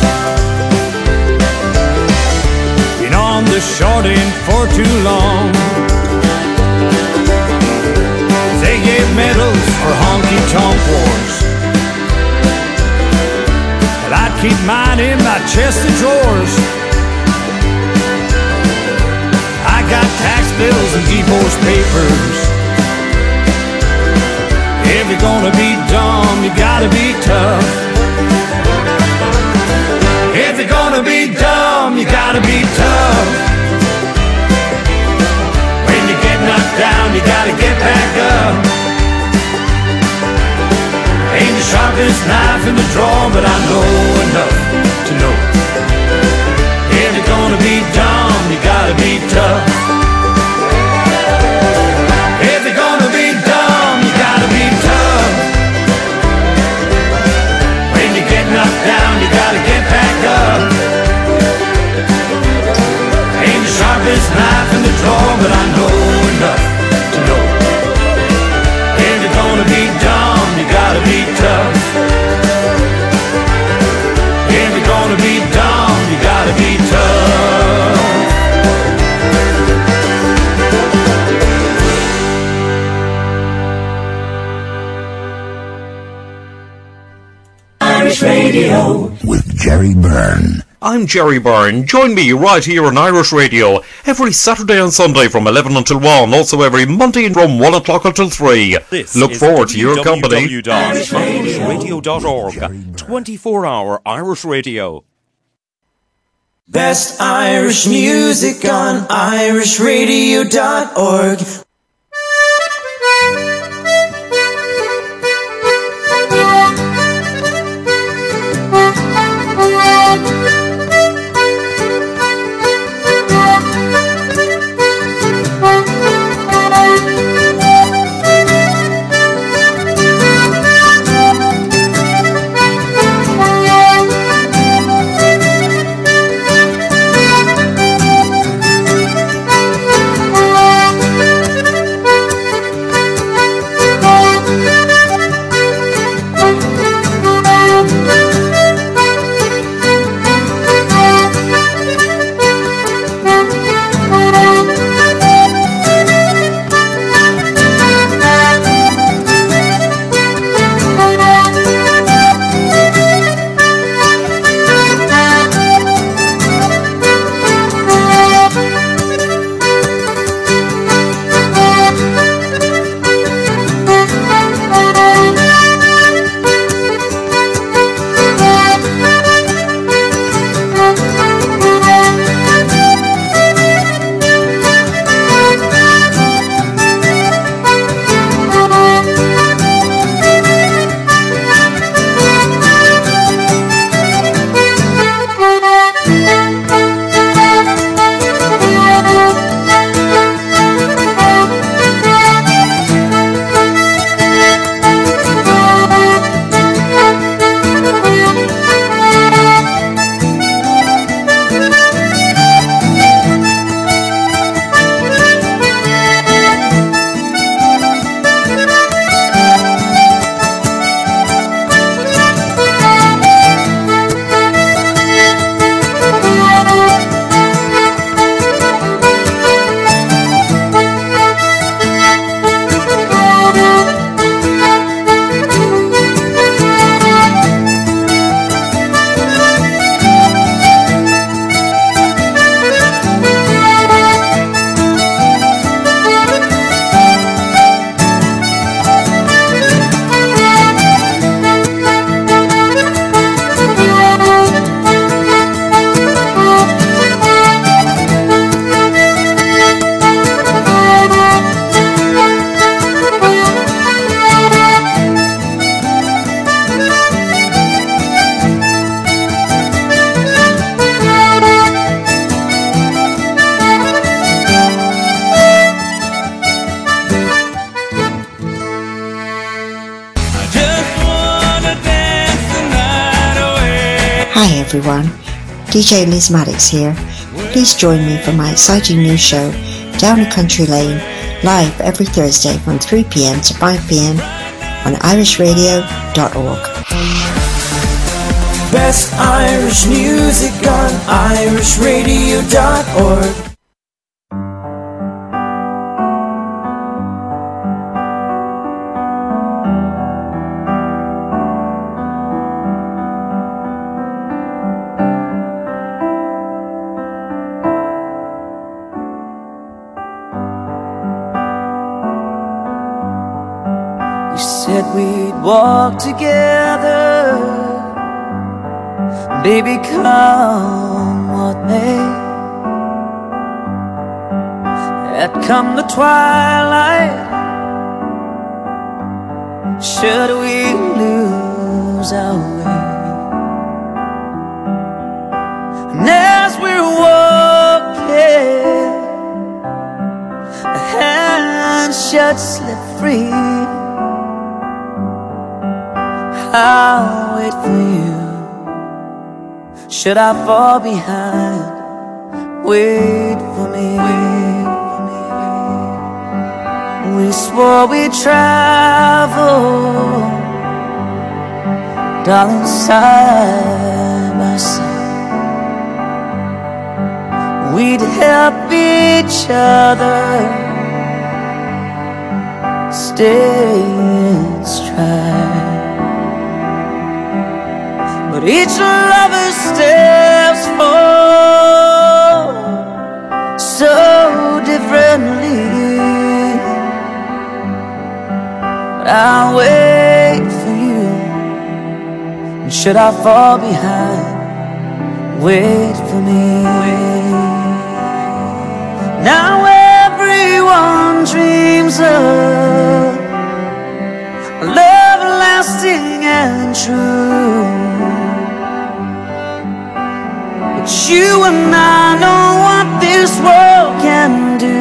Speaker 15: Been on the short end for too long. They gave medals for honky-tonk wars, but I'd keep mine in my chest of drawers. I got tax bills and divorce papers. If you're gonna be dumb, you gotta be tough. If you're gonna be dumb, you gotta be tough. When you get knocked down, you gotta get back up. Ain't the sharpest knife in the drawer, but I know enough to know. If you're gonna be dumb, you gotta be tough. If you're gonna be dumb, you gotta be tough. When you get knocked down, you gotta get back up. Ain't the sharpest knife in the drawer, but I know enough to know. If you're gonna be dumb, you gotta be tough. If you're gonna be dumb, you gotta be tough.
Speaker 16: Irish Radio with Jerry Byrne.
Speaker 17: I'm Jerry Byrne. Join me right here on Irish Radio every Saturday and Sunday from 11 until 1, also every Monday from 1 o'clock until 3. Look forward to your company.
Speaker 18: www.irishradio.org 24-hour Irish Radio.
Speaker 19: Best Irish music on irishradio.org.
Speaker 20: Hi everyone, DJ Liz Maddox here. Please join me for my exciting new show, Down a Country Lane, live every Thursday from 3 p.m. to 5 p.m. on irishradio.org.
Speaker 19: Best Irish music on irishradio.org.
Speaker 10: We said we'd walk together, baby, come what may. Had come the twilight, should we lose our way? And as we're walking, a hand should slip free. I'll wait for you. Should I fall behind? Wait for me. We swore we'd travel, darling, side by side. We'd help each other stay in stride. But each lover's steps fall so differently. But I'll wait for you. And should I fall behind, wait for me. Now everyone dreams of a love lasting and true. But you and I know what this world can do.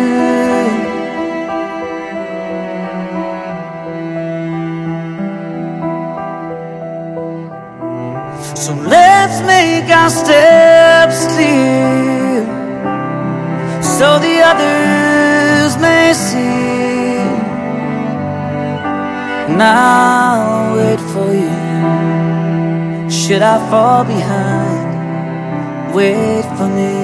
Speaker 10: So let's make our steps clear, so the others may see. And I'll wait for you. Should I fall behind, wait for me.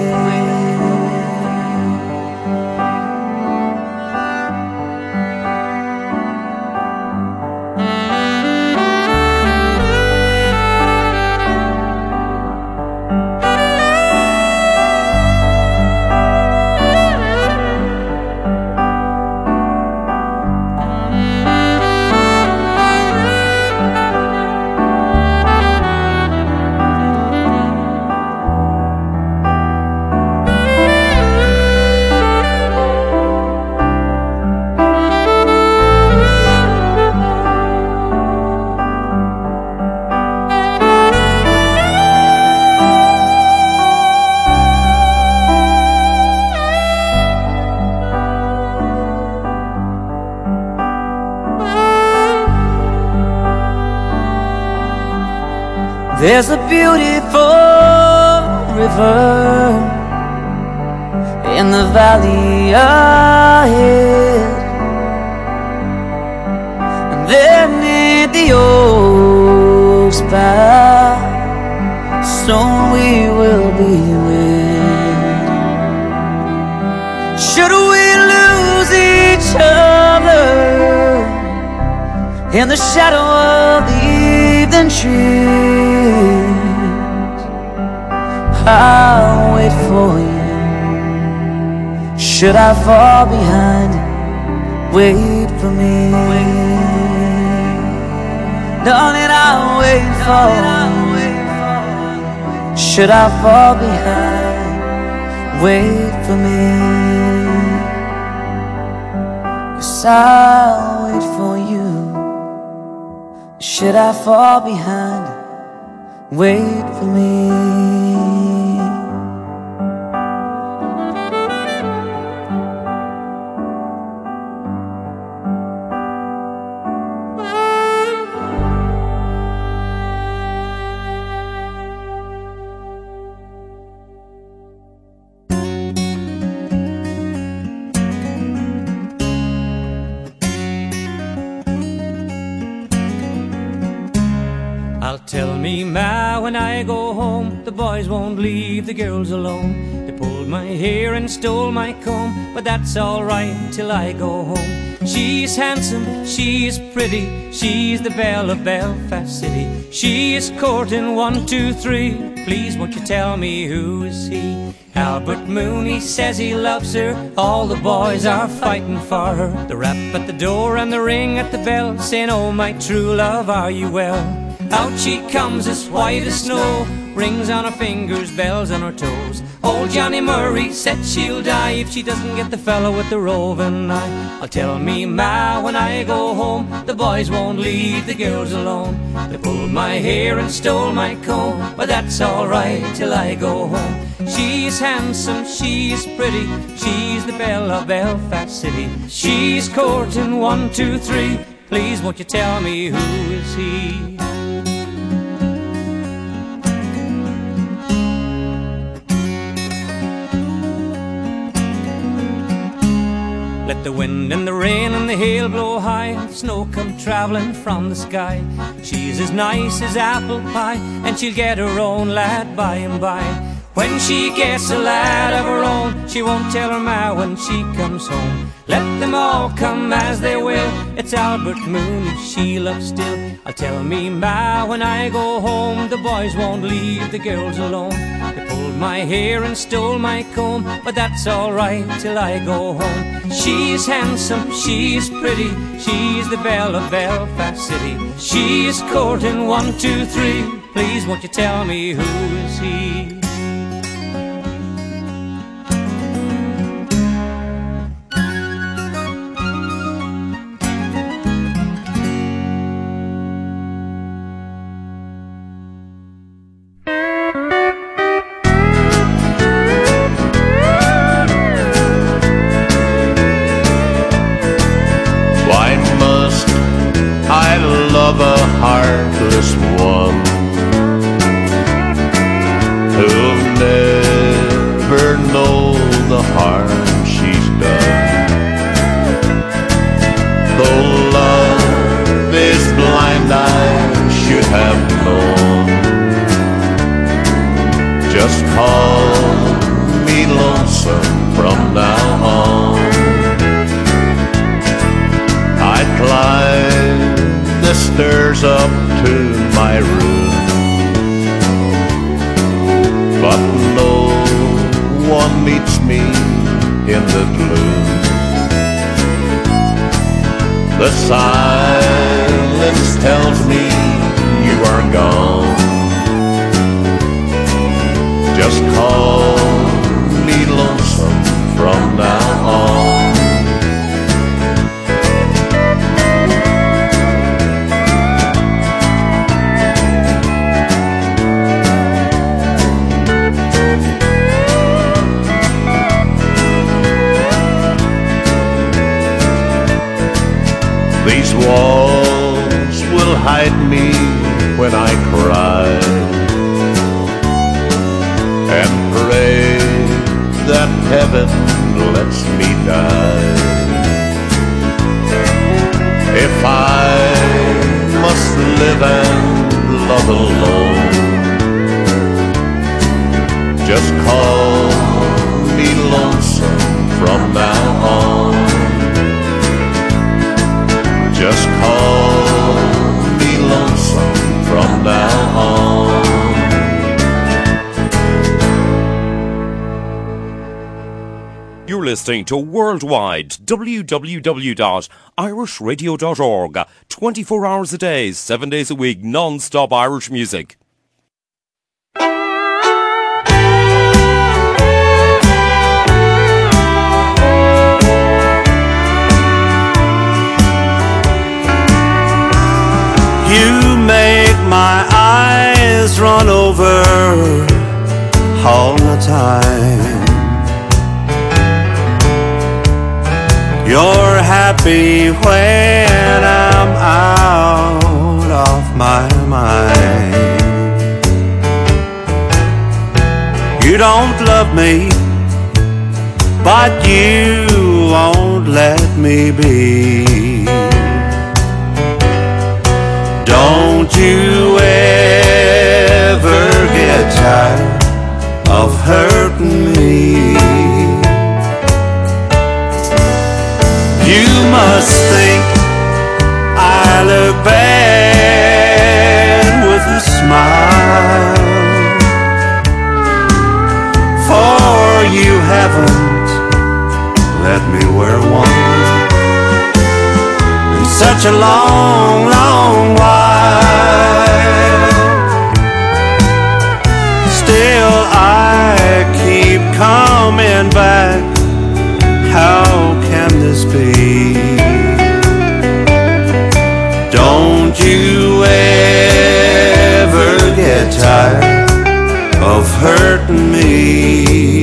Speaker 10: There's a beautiful river in the valley ahead, and there near the oaks bough, soon we will be wed. Should we lose each other in the shadow of the evening trees, I'll wait for you. Should I fall behind, wait for me. Darling, I'll wait for you. Should I fall behind, wait for me. Yes, I'll wait for you. Should I fall behind, wait for me. I'll tell me ma when I go home, the boys won't leave the girls alone. They pulled my hair and stole my comb, but that's alright till I go home. She's handsome, she's pretty, she's the belle of Belfast City. She is courting 1, 2, 3, please won't you tell me who is he? Albert Mooney says he loves her, all the boys are fighting for her. The rap at the door and the ring at the bell, saying oh my true love are you well? Out she comes as white as snow, rings on her fingers, bells on her toes. Old Johnny Murray said she'll die if she doesn't get the fellow with the roving eye. I'll tell me ma when I go home, the boys won't leave the girls alone. They pulled my hair and stole my comb, but that's alright till I go home. She's handsome, she's pretty, she's the belle of Belfast City. She's courting 1, 2, 3, please won't you tell me who is he? Let the wind and the rain and the hail blow high, and the snow come travelling from the sky. She's as nice as apple pie, and she'll get her own lad by and by. When she gets a lad of her own, she won't tell her ma when she comes home. Let them all come as they will, it's Albert Mooney she loves still. I'll tell me ma when I go home, the boys won't leave the girls alone. They pulled my hair and stole my comb, but that's alright till I go home. She's handsome, she's pretty, she's the belle of Belfast City. She's courting 1, 2, 3, please won't you tell me who is he?
Speaker 12: Of a heartless one who'll never know the harm she's done. Though love is blind, I should have known. Just call me lonesome from now on. I'd climb the stairs up to my room, but no one meets me in the gloom. The silence tells me you are gone. Just call me lonesome from now on. These walls will hide me when I cry, and pray that heaven lets me die. If I must live and love alone, just call me lonesome from now on. Just call me lonesome from now on.
Speaker 18: You're listening to Worldwide, www.irishradio.org. 24 hours a day, 7 days a week, non-stop Irish music.
Speaker 15: You make my eyes run over all the time. You're happy when I'm out of my mind. You don't love me, but you won't let me be. Don't you ever such a long, long while. Still I keep coming back. How can this be? Don't you ever get tired of hurting me?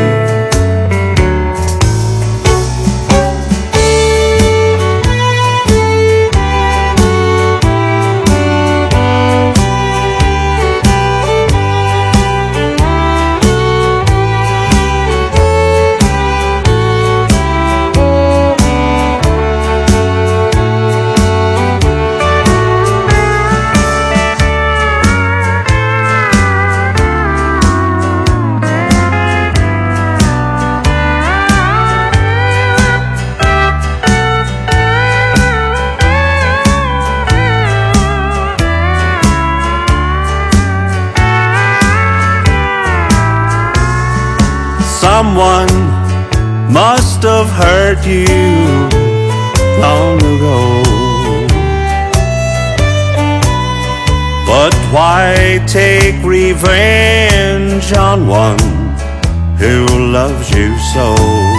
Speaker 15: Someone must have hurt you long ago. But why take revenge on one who loves you so?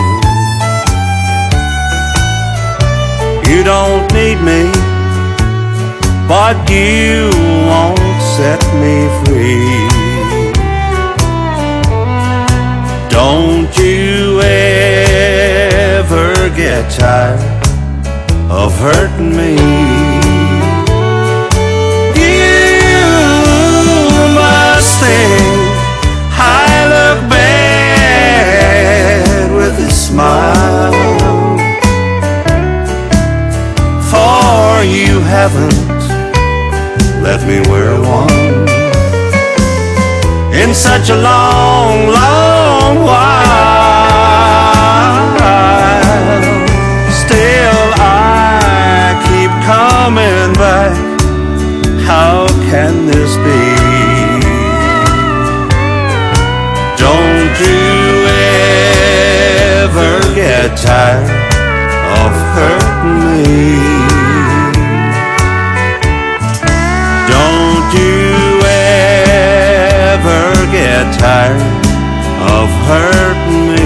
Speaker 15: You don't need me, but you won't set me free. Don't you ever get tired of hurting me? You must think I look bad with a smile, for you haven't let me wear one in such a long, long while. Still I keep coming back. How can this be? Don't you ever get tired of hurting me? Don't you ever get tired of hurting me?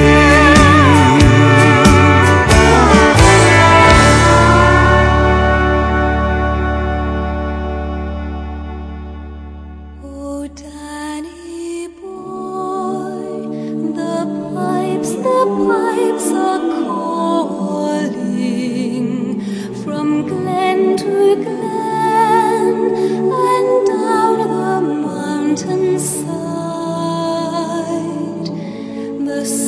Speaker 9: Oh, Danny boy, the pipes are calling from glen to glen and down the mountainside. The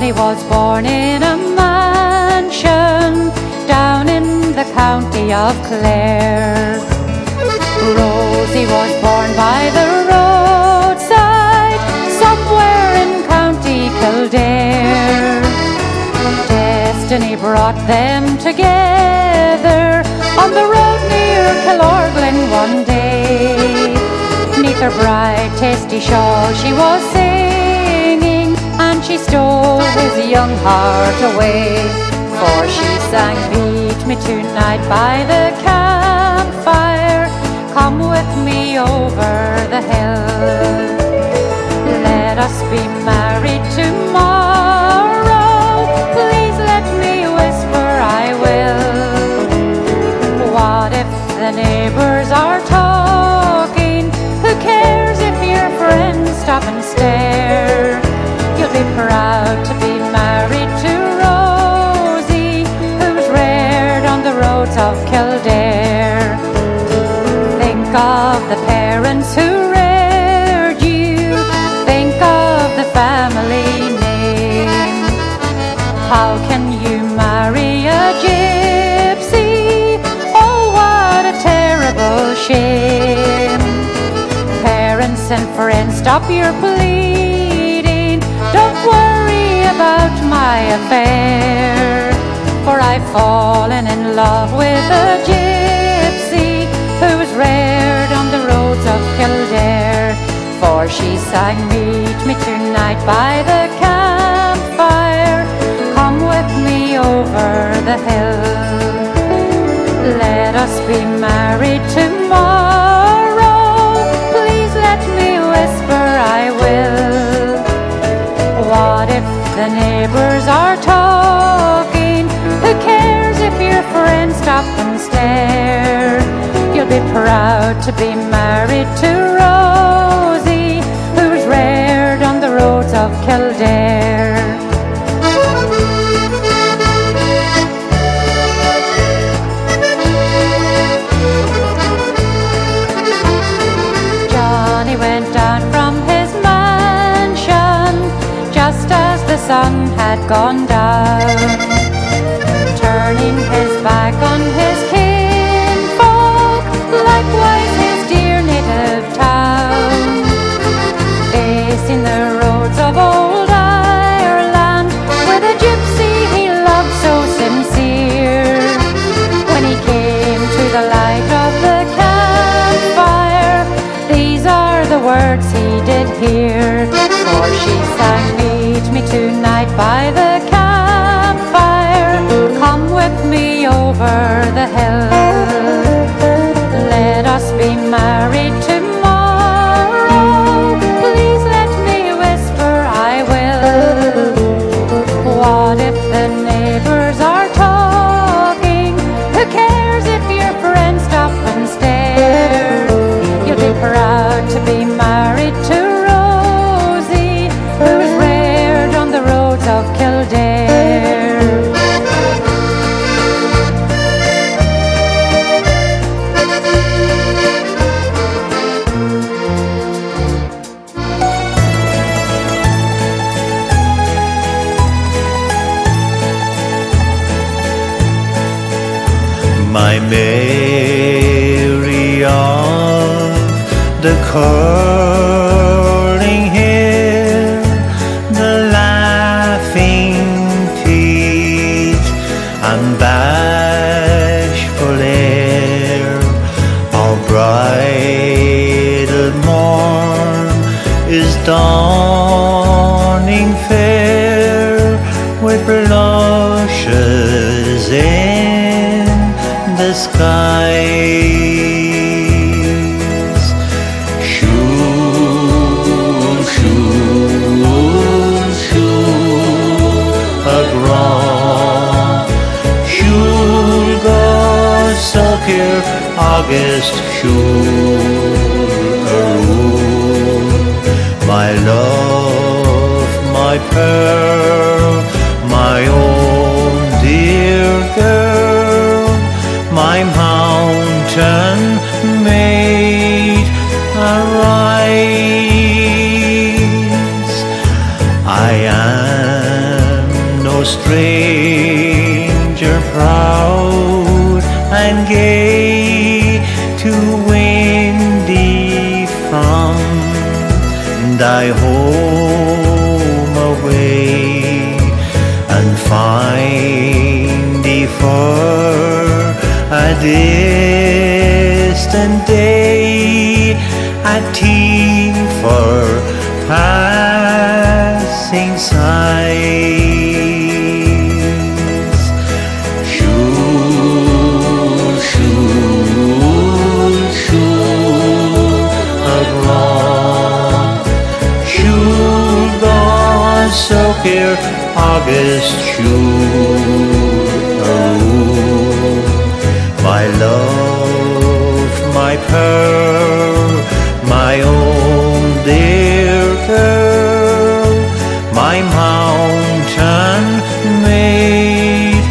Speaker 21: Johnny was born in a mansion down in the county of Clare. Rosie was born by the roadside somewhere in County Kildare. Destiny brought them together on the road near Killorglin one day. 'Neath her bright tasty shawl she was singing, and she stole his young heart away. For she sang, "Meet me tonight by the campfire, come with me over the hill. Let us be married tomorrow, please let me whisper I will." What if the neighbors are talking? Who cares if your friends stop and stare? You'll be proud to be married to Rosie, who's reared on the roads of Kildare. Think of the parents who reared you, think of the family name. How can you marry a gypsy? Oh, what a terrible shame. Parents and friends, stop your pleading. Don't worry about my affair, for I've fallen in love with a gypsy who was reared on the roads of Kildare. For she sang, "Meet me tonight by the campfire, come with me over the hill. Let us be married tomorrow, please let me whisper I will." What if the neighbors are talking? Who cares if your friends stop and stare? You'll be proud to be married to Rosie, who's reared on the roads of Kildare. Johnny went down from his mansion just as the sun had gone down, turning his back on his kinfolk, likewise his dear native town. Facing the roads of old Ireland, where the gypsy he loved so sincere, when he came to the light of the campfire, these are the words he did hear. For she sang, "Meet me tonight by the campfire, come with me over the hill. Let us be married tomorrow, please let me whisper I will." What if the neighbors are talking? Who cares if your friends stop and stare? You'll be proud to be married to Rosie, who's reared on the roads of Kildare.
Speaker 2: My Mary of the curling hair, the laughing teeth, and bashful air, our bridal morn is dawning fair, with blushes in the skies. Shoo, shoo, shoo, a grand. Shoo, go sucker, August, shoo, my love, my pearl, my own dear girl, my mountain maid, arise. I am
Speaker 15: stranger proud and gay to win thee from thy home away and find thee for a distant day at tea for passing sighs. Shul, shul, shul, agron. Shul, God, so here, August, shul, my love, my pearl, my own dear girl, my mountain maid,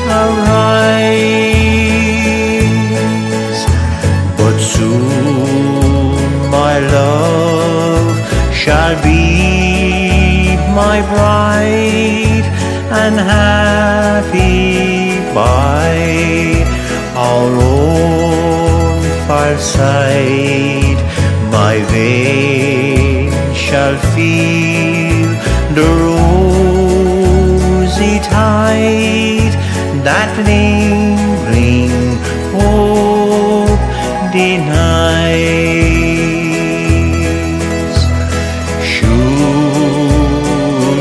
Speaker 15: arise. But soon my love shall be my bride, and happy by our own fireside, my vein shall feel the rosy tide that lingering hope denies. Shul,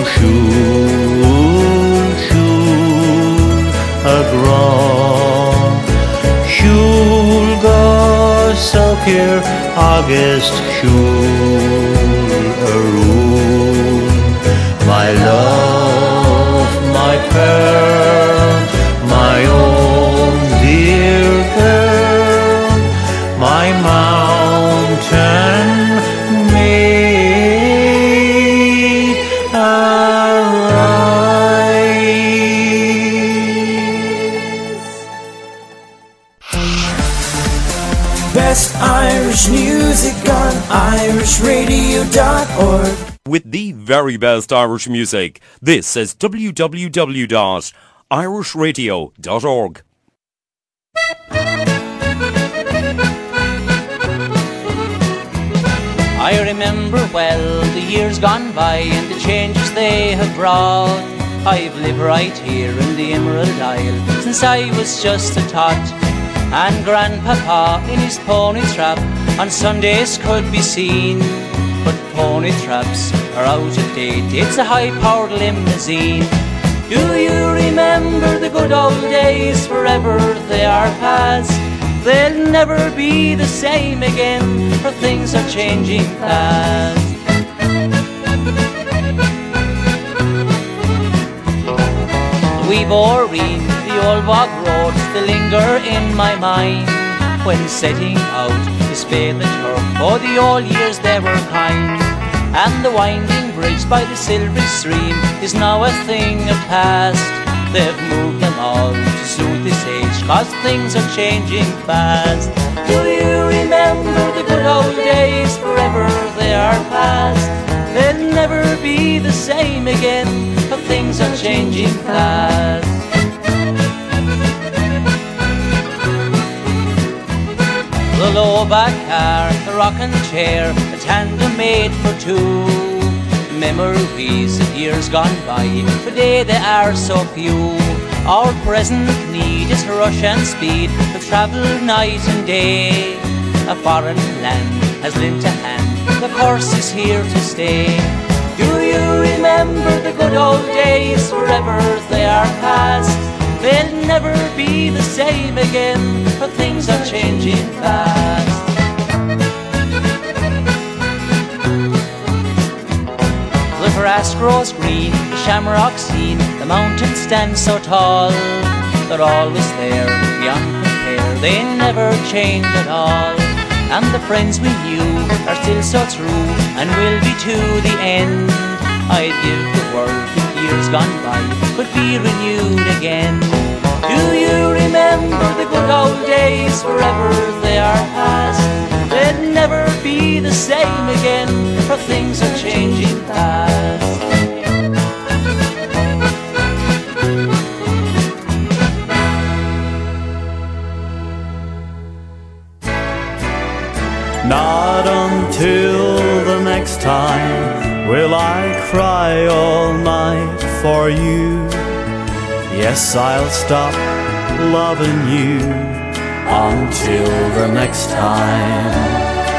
Speaker 15: shul, shul, agron. Shul, God, so here, August, shul, arun. My love, my pearl, my own dear girl, my mountain maid, arise.
Speaker 19: Best Irish music on irishradio.org.
Speaker 18: With the very best Irish music, this is www.irishradio.org.
Speaker 10: I remember well the years gone by and the changes they have brought. I've lived right here in the Emerald Isle since I was just a tot. And Grandpapa in his pony trap on Sundays could be seen. But pony traps are out of date, it's a high-powered limousine. Do you remember the good old days? Forever they are past. They'll never be the same again, for things are changing fast. The wee Boreen, the old bog road, still linger in my mind. When setting out to spade the turf, oh the old years they were kind. And the winding bridge by the silvery stream is now a thing of past. They've moved them all to suit this age, 'cause things are changing fast. Do you remember the good old days? Forever they are past. They'll never be the same again, but things are changing fast. The low back car, the rocking chair, a tandem made for two. Memories of years gone by, today they are so few. Our present need is rush and speed to travel night and day. A foreign land has lent a hand, the course is here to stay. Do you remember the good old days? Forever they are past. They'll never be the same again, but things are changing fast. The grass grows green, the shamrocks seen, the mountains stand so tall. They're always there, beyond compare, they never change at all. And the friends we knew are still so true, and will be to the end. I'd give the world years gone by could be renewed again. Do you remember the good old days? Forever they are past. They'll never be the same again, for things are changing fast.
Speaker 5: for you. Yes, I'll stop loving you until the next time.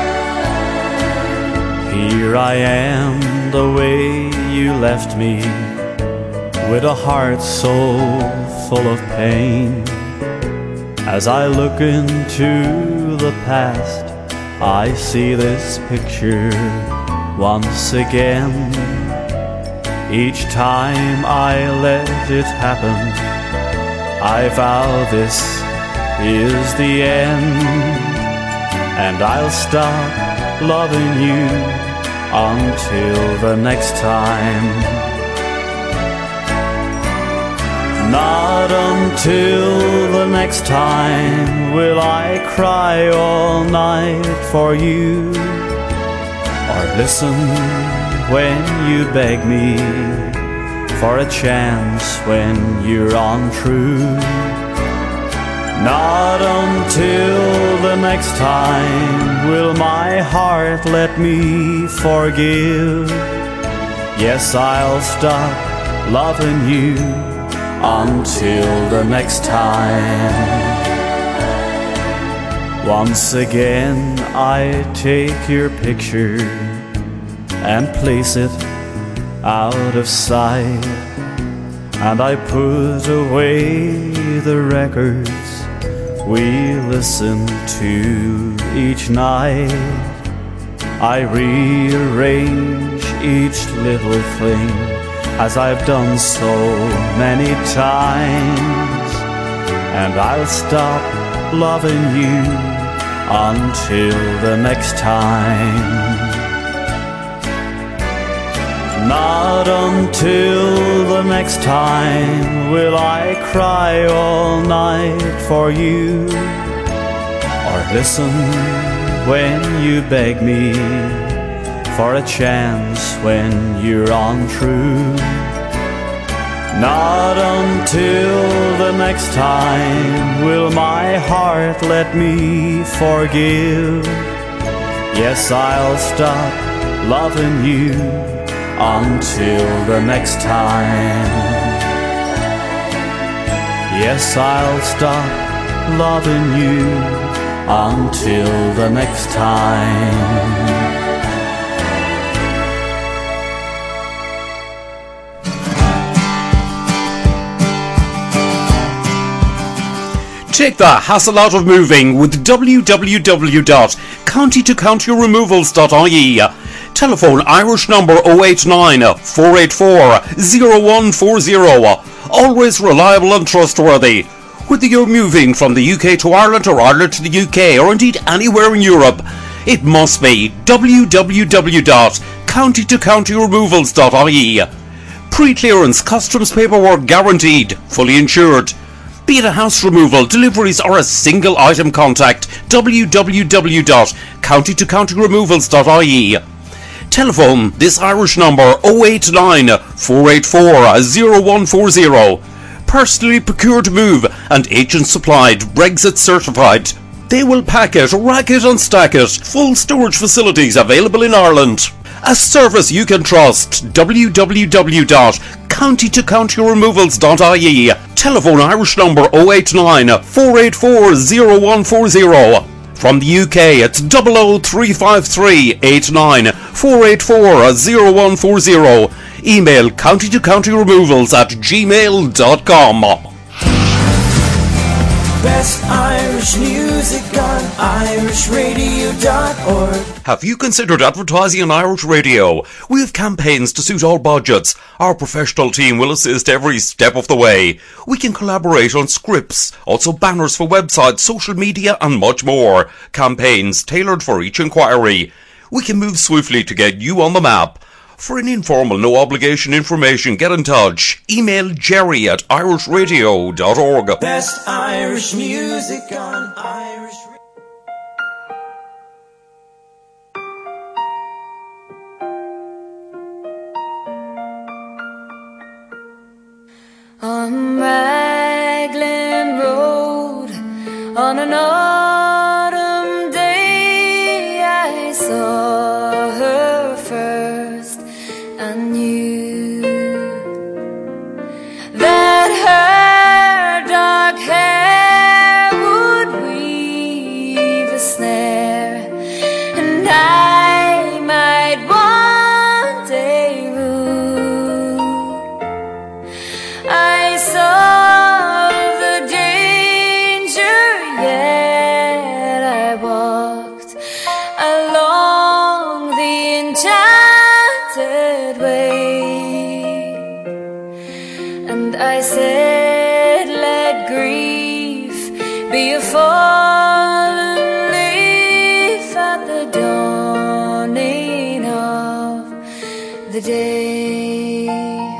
Speaker 5: Here I am the way you left me, with a heart so full of pain. As I look into the past, I see this picture once again. Each time I let it happen, I vow this is the end, and I'll stop loving you until the next time. Not until the next time will I cry all night for you, or listen when you beg me for a chance when you're untrue. Not until the next time will my heart let me forgive. Yes, I'll stop loving you until the next time. Once again I take your picture and place it out of sight, and I put away the records we listen to each night. I rearrange each little thing, as I've done so many times, and I'll stop loving you until the next time. Not until the next time will I cry all night for you, or listen when you beg me for a chance when you're untrue. Not until the next time will my heart let me forgive. Yes, I'll stop loving you until the next time. Yes, I'll stop loving you until the next time.
Speaker 17: Take the hassle out of moving with www.countytocountyremovals.ie. Telephone Irish number 089 484 0140. Always reliable and trustworthy. Whether you're moving from the UK to Ireland or Ireland to the UK, or indeed anywhere in Europe, it must be www.countytocountyremovals.ie. Pre-clearance customs paperwork guaranteed, fully insured. Be it a house removal, deliveries or a single item contact, www.countytocountyremovals.ie. Telephone this Irish number 089 484 0140. Personally procured move and agent supplied, Brexit certified. They will pack it, rack it and stack it. Full storage facilities available in Ireland. A service you can trust. www.countytocountyremovals.ie. Telephone Irish number 089 484 0140. From the UK, it's 00353 89 484 0140. Email countytocountyremovals@gmail.com.
Speaker 19: Best Irish music on irishradio.org.
Speaker 17: Have you considered advertising on Irish Radio? We have campaigns to suit all budgets. Our professional team will assist every step of the way. We can collaborate on scripts, also banners for websites, social media and much more. Campaigns tailored for each inquiry. We can move swiftly to get you on the map. For an informal, no-obligation information, get in touch. Email jerry@irishradio.org.
Speaker 19: Best Irish music on Irish Radio.
Speaker 9: On Raglan Road, on an autumn day, I saw her first. I knew I said, let grief be a fallen leaf at the dawning of the day.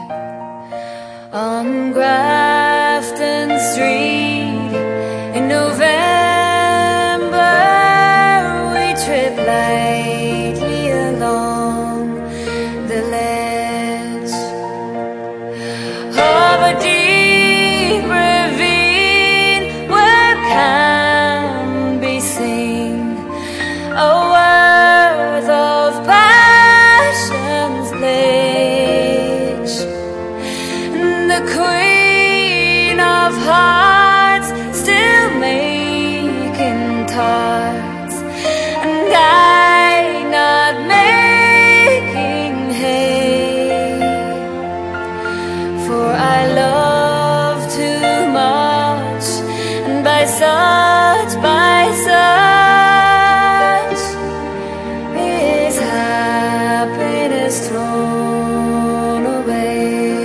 Speaker 9: On Grafton Street in November, we trip lightly along the ledge of a deep ravine where can be seen a worth of passion's pledge. The Queen of Hearts still making tarts, and I not making hay, for I love too much, and by such is happiness thrown away.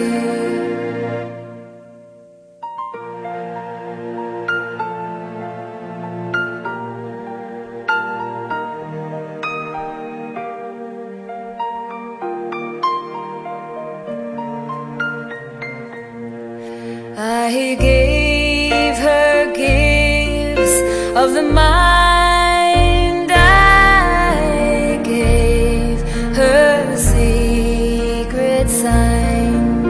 Speaker 9: I gave her gifts of the mind, I gave her a secret sign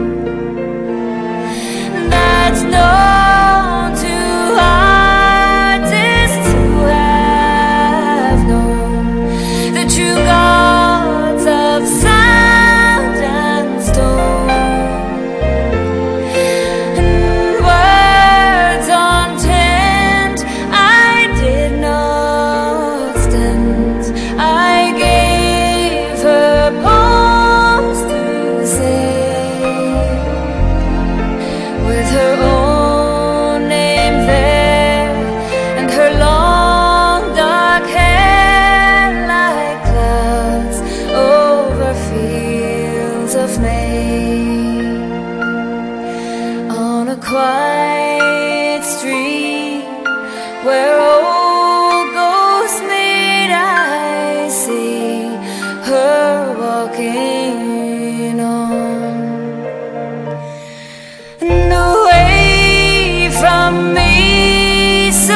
Speaker 9: that's known to artists who have known the true gods of sound and stone. Quiet street where old ghosts meet, I see her walking on, and away from me so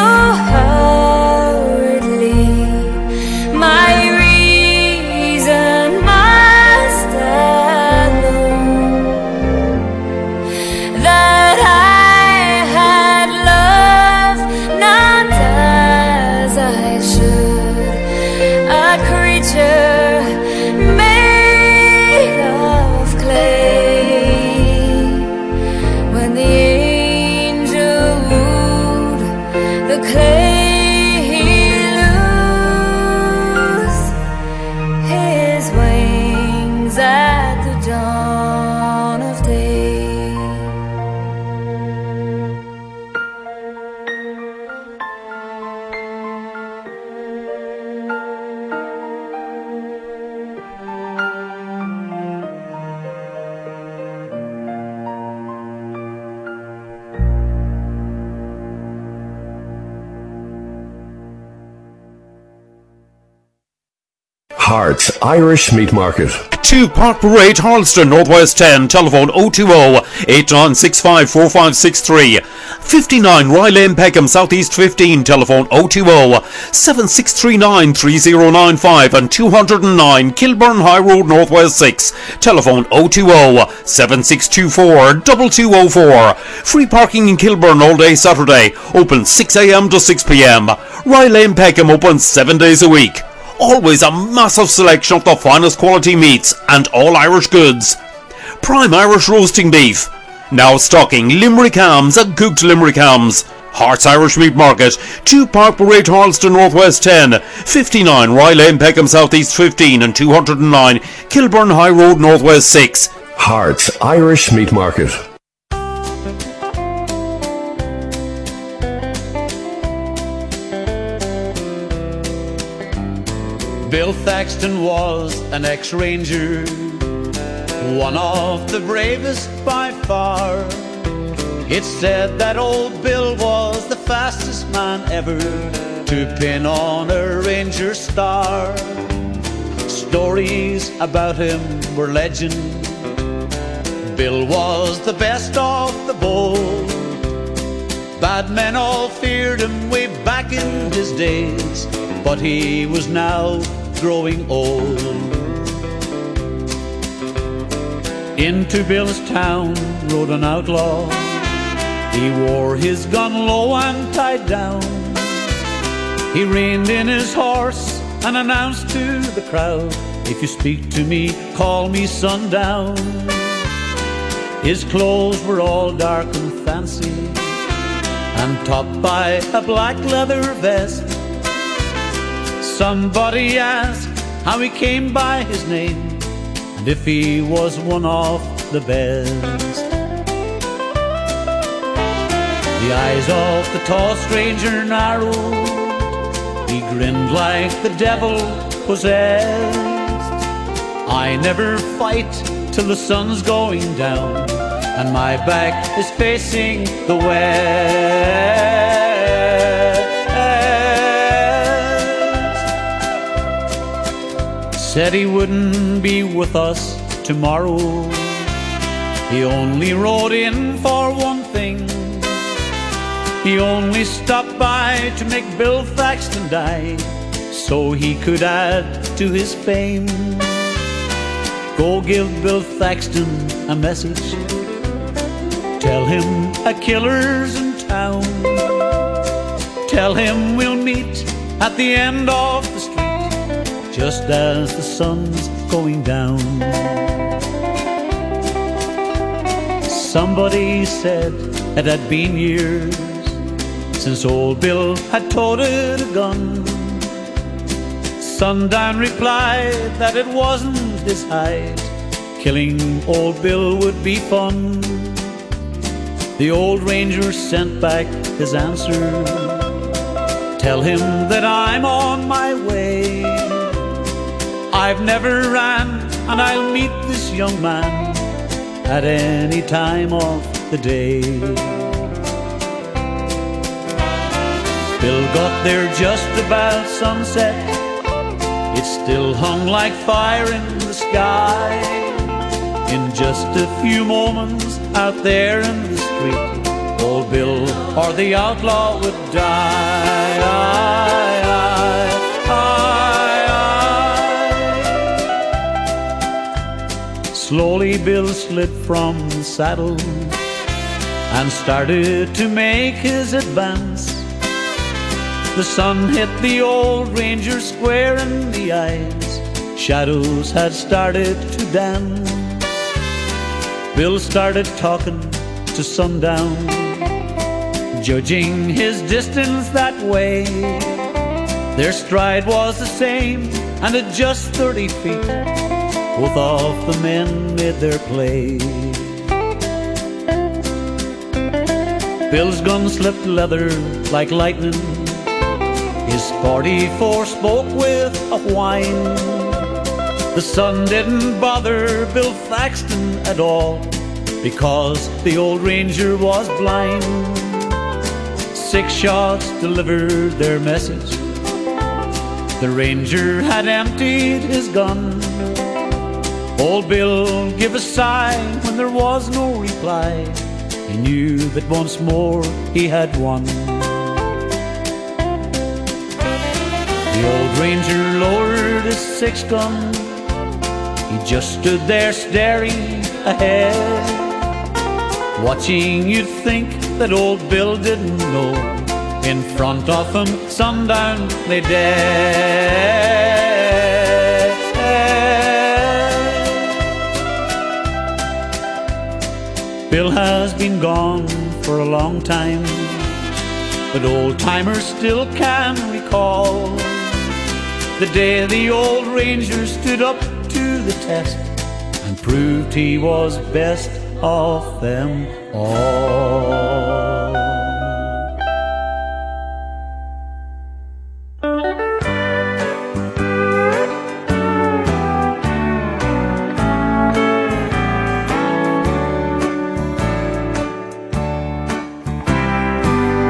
Speaker 9: hurriedly, my reason must have known that I had love not as I should, a creature made of clay. When the angel wooed the clay, he loosed his wings at the dawn of day.
Speaker 6: Hart's Irish Meat Market.
Speaker 17: 2 Park Parade, Harleston, Northwest 10, telephone 020-8965-4563. 59 Rye Lane, Peckham, Southeast 15, telephone 020-7639-3095, and 209 Kilburn High Road, Northwest 6, telephone 020-7624-2204. Free parking in Kilburn all day Saturday, open 6 a.m. to 6 p.m. Rye Lane, Peckham, open 7 days a week. Always a massive selection of the finest quality meats and all Irish goods. Prime Irish roasting beef. Now stocking Limerick hams and cooked Limerick hams. Hart's Irish Meat Market, 2 Park Parade, Harleston, Northwest 10, 59 Rye Lane, Peckham, Southeast 15, and 209 Kilburn High Road, Northwest 6.
Speaker 6: Hart's Irish Meat Market.
Speaker 22: Bill Thaxton was an ex-ranger, one of the bravest by far. It's said that old Bill was the fastest man ever to pin on a Ranger star. Stories about him were legend. Bill was the best of the bold. Bad men all feared him way back in his days, but he was now growing old. Into Bill's town rode an outlaw. He wore his gun low and tied down. He reined in his horse and announced to the crowd, "If you speak to me, call me Sundown." His clothes were all dark and fancy, and topped by a black leather vest. Somebody asked how he came by his name, and if he was one of the best. The eyes of the tall stranger narrowed. He grinned like the devil possessed. "I never fight till the sun's going down, and my back is facing the west." Said he wouldn't be with us tomorrow. He only rode in for one thing. He only stopped by to make Bill Thaxton die, so he could add to his fame. Go give Bill Thaxton a message. Tell him a killer's in town. Tell him we'll meet at the end of the street, just as the sun's going down. Somebody said it had been years since old Bill had toted a gun. Sundown replied that it wasn't his height. Killing old Bill would be fun. The old ranger sent back his answer. Tell him that I'm on my way. I've never ran, and I'll meet this young man at any time of the day. Bill got there just about sunset. It still hung like fire in the sky. In just a few moments out there in the street, old Bill or the outlaw would die. Slowly Bill slid from the saddle and started to make his advance. The sun hit the old ranger square in the eyes. Shadows had started to dance. Bill started talking to Sundown, judging his distance that way. Their stride was the same, and at just 30 feet, both of the men made their play. Bill's gun slipped leather like lightning. His 44 spoke with a whine. The sun didn't bother Bill Thaxton at all, because the old ranger was blind. 6 shots delivered their message. The ranger had emptied his gun. Old Bill gave a sigh when there was no reply. He knew that once more he had won. The old ranger lowered his 6-gun. He just stood there staring ahead. Watching, you'd think that old Bill didn't know. In front of him, Sundown lay dead. Bill has been gone for a long time, but old-timers still can recall the day the old ranger stood up to the test and proved he was best of them all.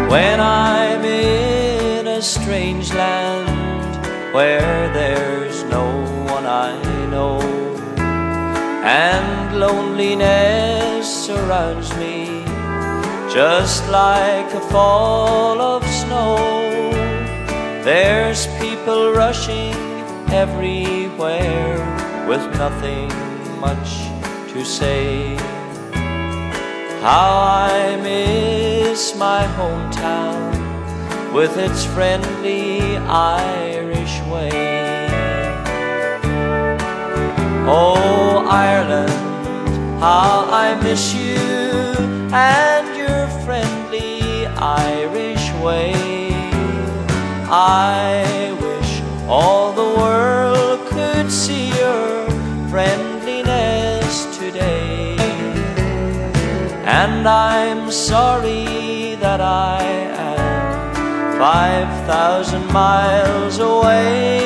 Speaker 10: when I'm in a strange land where there's no one I know, and loneliness surrounds me just like a fall of snow. There's people rushing everywhere with nothing much to say. How I miss my hometown with its friendly Irish way. Oh, Ireland, how I miss you and your friendly Irish way. I wish all the world could see your friendliness today. And I'm sorry that I am 5,000 miles away.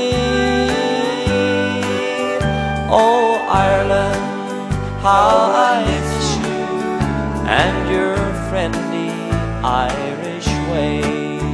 Speaker 10: Oh, Ireland, how I miss you and your friendly Irish way.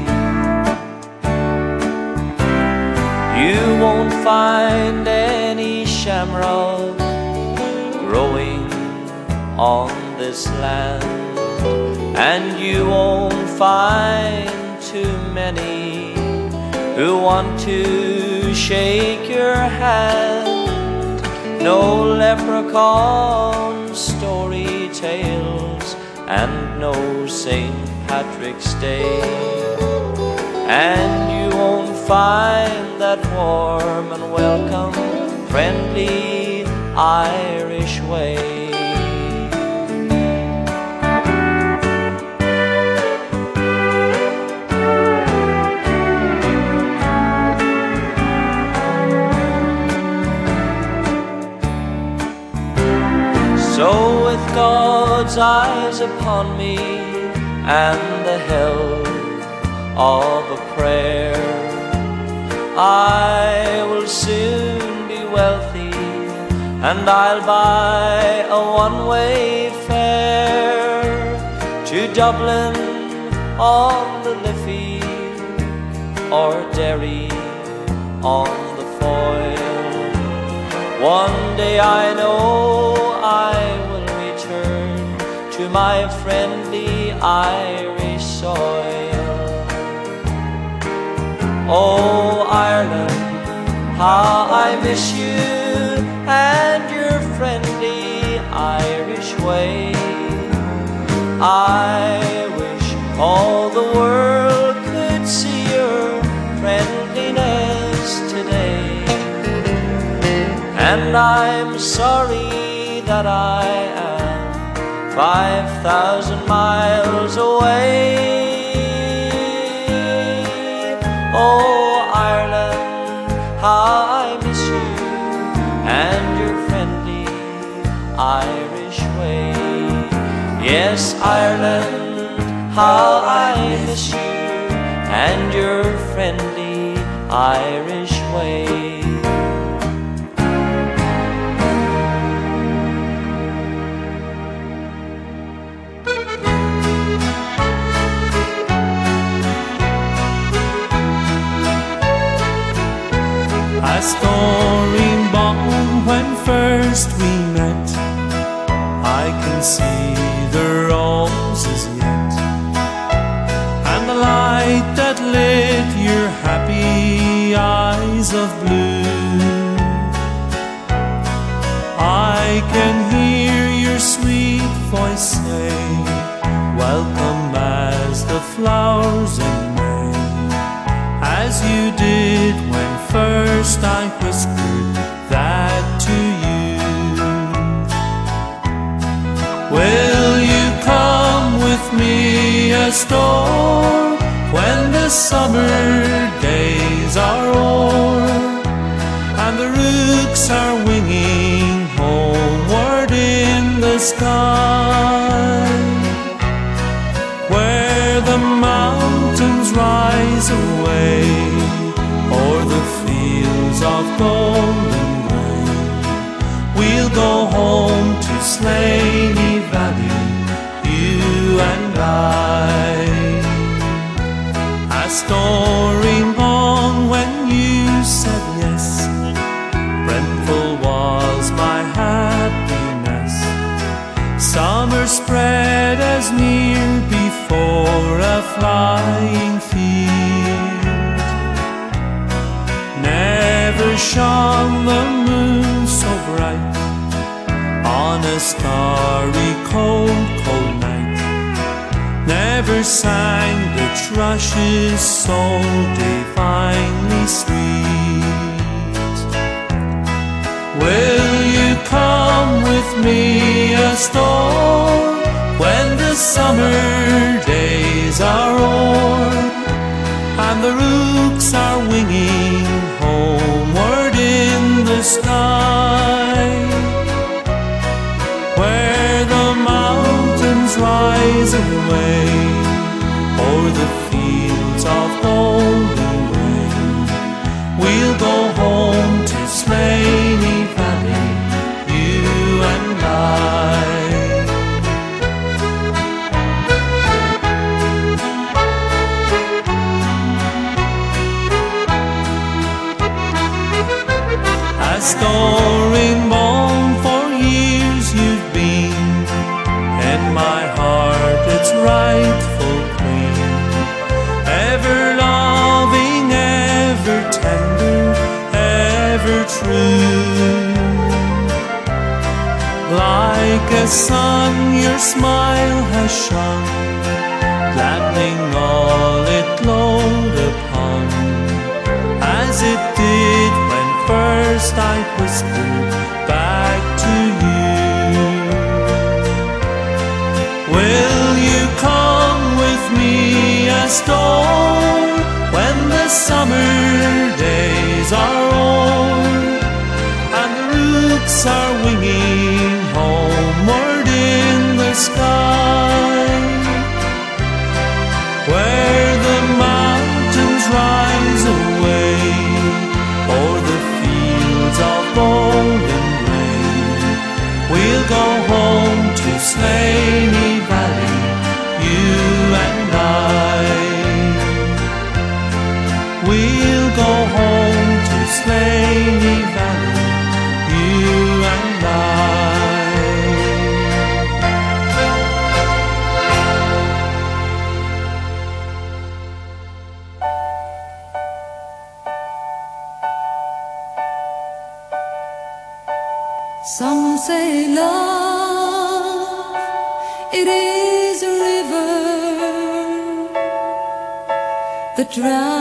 Speaker 10: You won't find any shamrock growing on this land, and you won't find too many who want to shake your hand. No leprechaun story tales and no St. Patrick's Day, and you won't find that warm and welcome friendly Irish way. So with God's eyes upon me and the help of a prayer, I will soon be wealthy, and I'll buy a one-way fare to Dublin on the Liffey or Derry on the Foyle. One day I know I will return to my friendly Irish soil. Oh, Ireland, how I miss you and your friendly Irish way. I wish all the world could see your friendliness today. And I'm sorry that I am 5,000 miles away. Oh, Ireland, how I miss you and your friendly Irish way. Yes, Ireland, how I miss you and your friendly Irish way.
Speaker 3: A story born when first we met, I can see the roses yet, and the light that lit your happy eyes of blue. I can hear your sweet voice say, welcome as the flowers in May, as you did when first I whispered that to you. Will you come with me a store when the summer days are o'er, and the rooks are winging homeward in the sky, where the mountains rise away o'er the fields of golden grain. We'll go home to Slaney Valley, you and I. Summer spread as near before a flying field. Never shone the moon so bright on a starry cold, cold night. Never sang the thrushes so divinely sweet. Will you come with me a storm when the summer days are o'er and the rooks are winging homeward in the sky, where the mountains rise away o'er the fields of golden grain? We'll go home to Slaney Valley, you and I. A storing bone for years you've been, and my heart its rightful queen. Ever loving, ever tender, ever true. Like a sun your smile has shone, gladdening all it glowed upon, as it did when first I whispered back to you. Will you come with me a storm when the summer days are o'er and the rooks are winging homeward in the sky, where the mountains rise away o'er the fields of golden grain? We'll go home to Slaney Valley, you and I. We'll go home to Slaney Valley, you and I.
Speaker 7: Some say love, it is a river that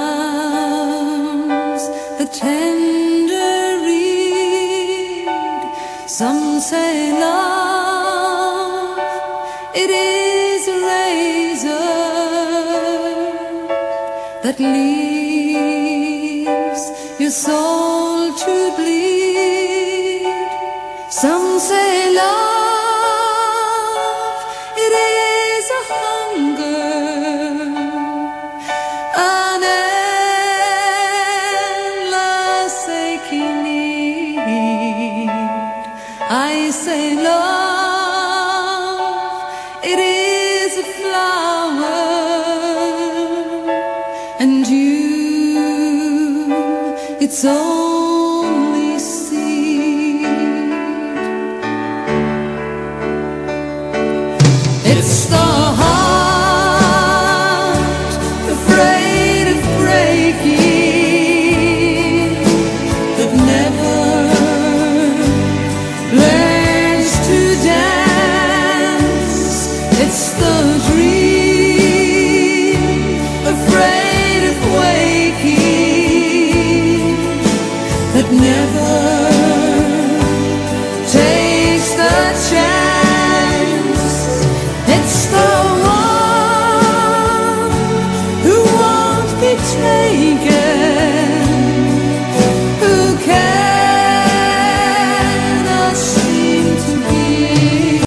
Speaker 7: drowns the tender reed. Some say love, it is a razor that leaves your soul to bleed. Some say love, it is a hunger, an endless aching need. I say love, it is a flower, and you, it's only seed. It's the heart afraid of breaking that never learns to dance. It's the dream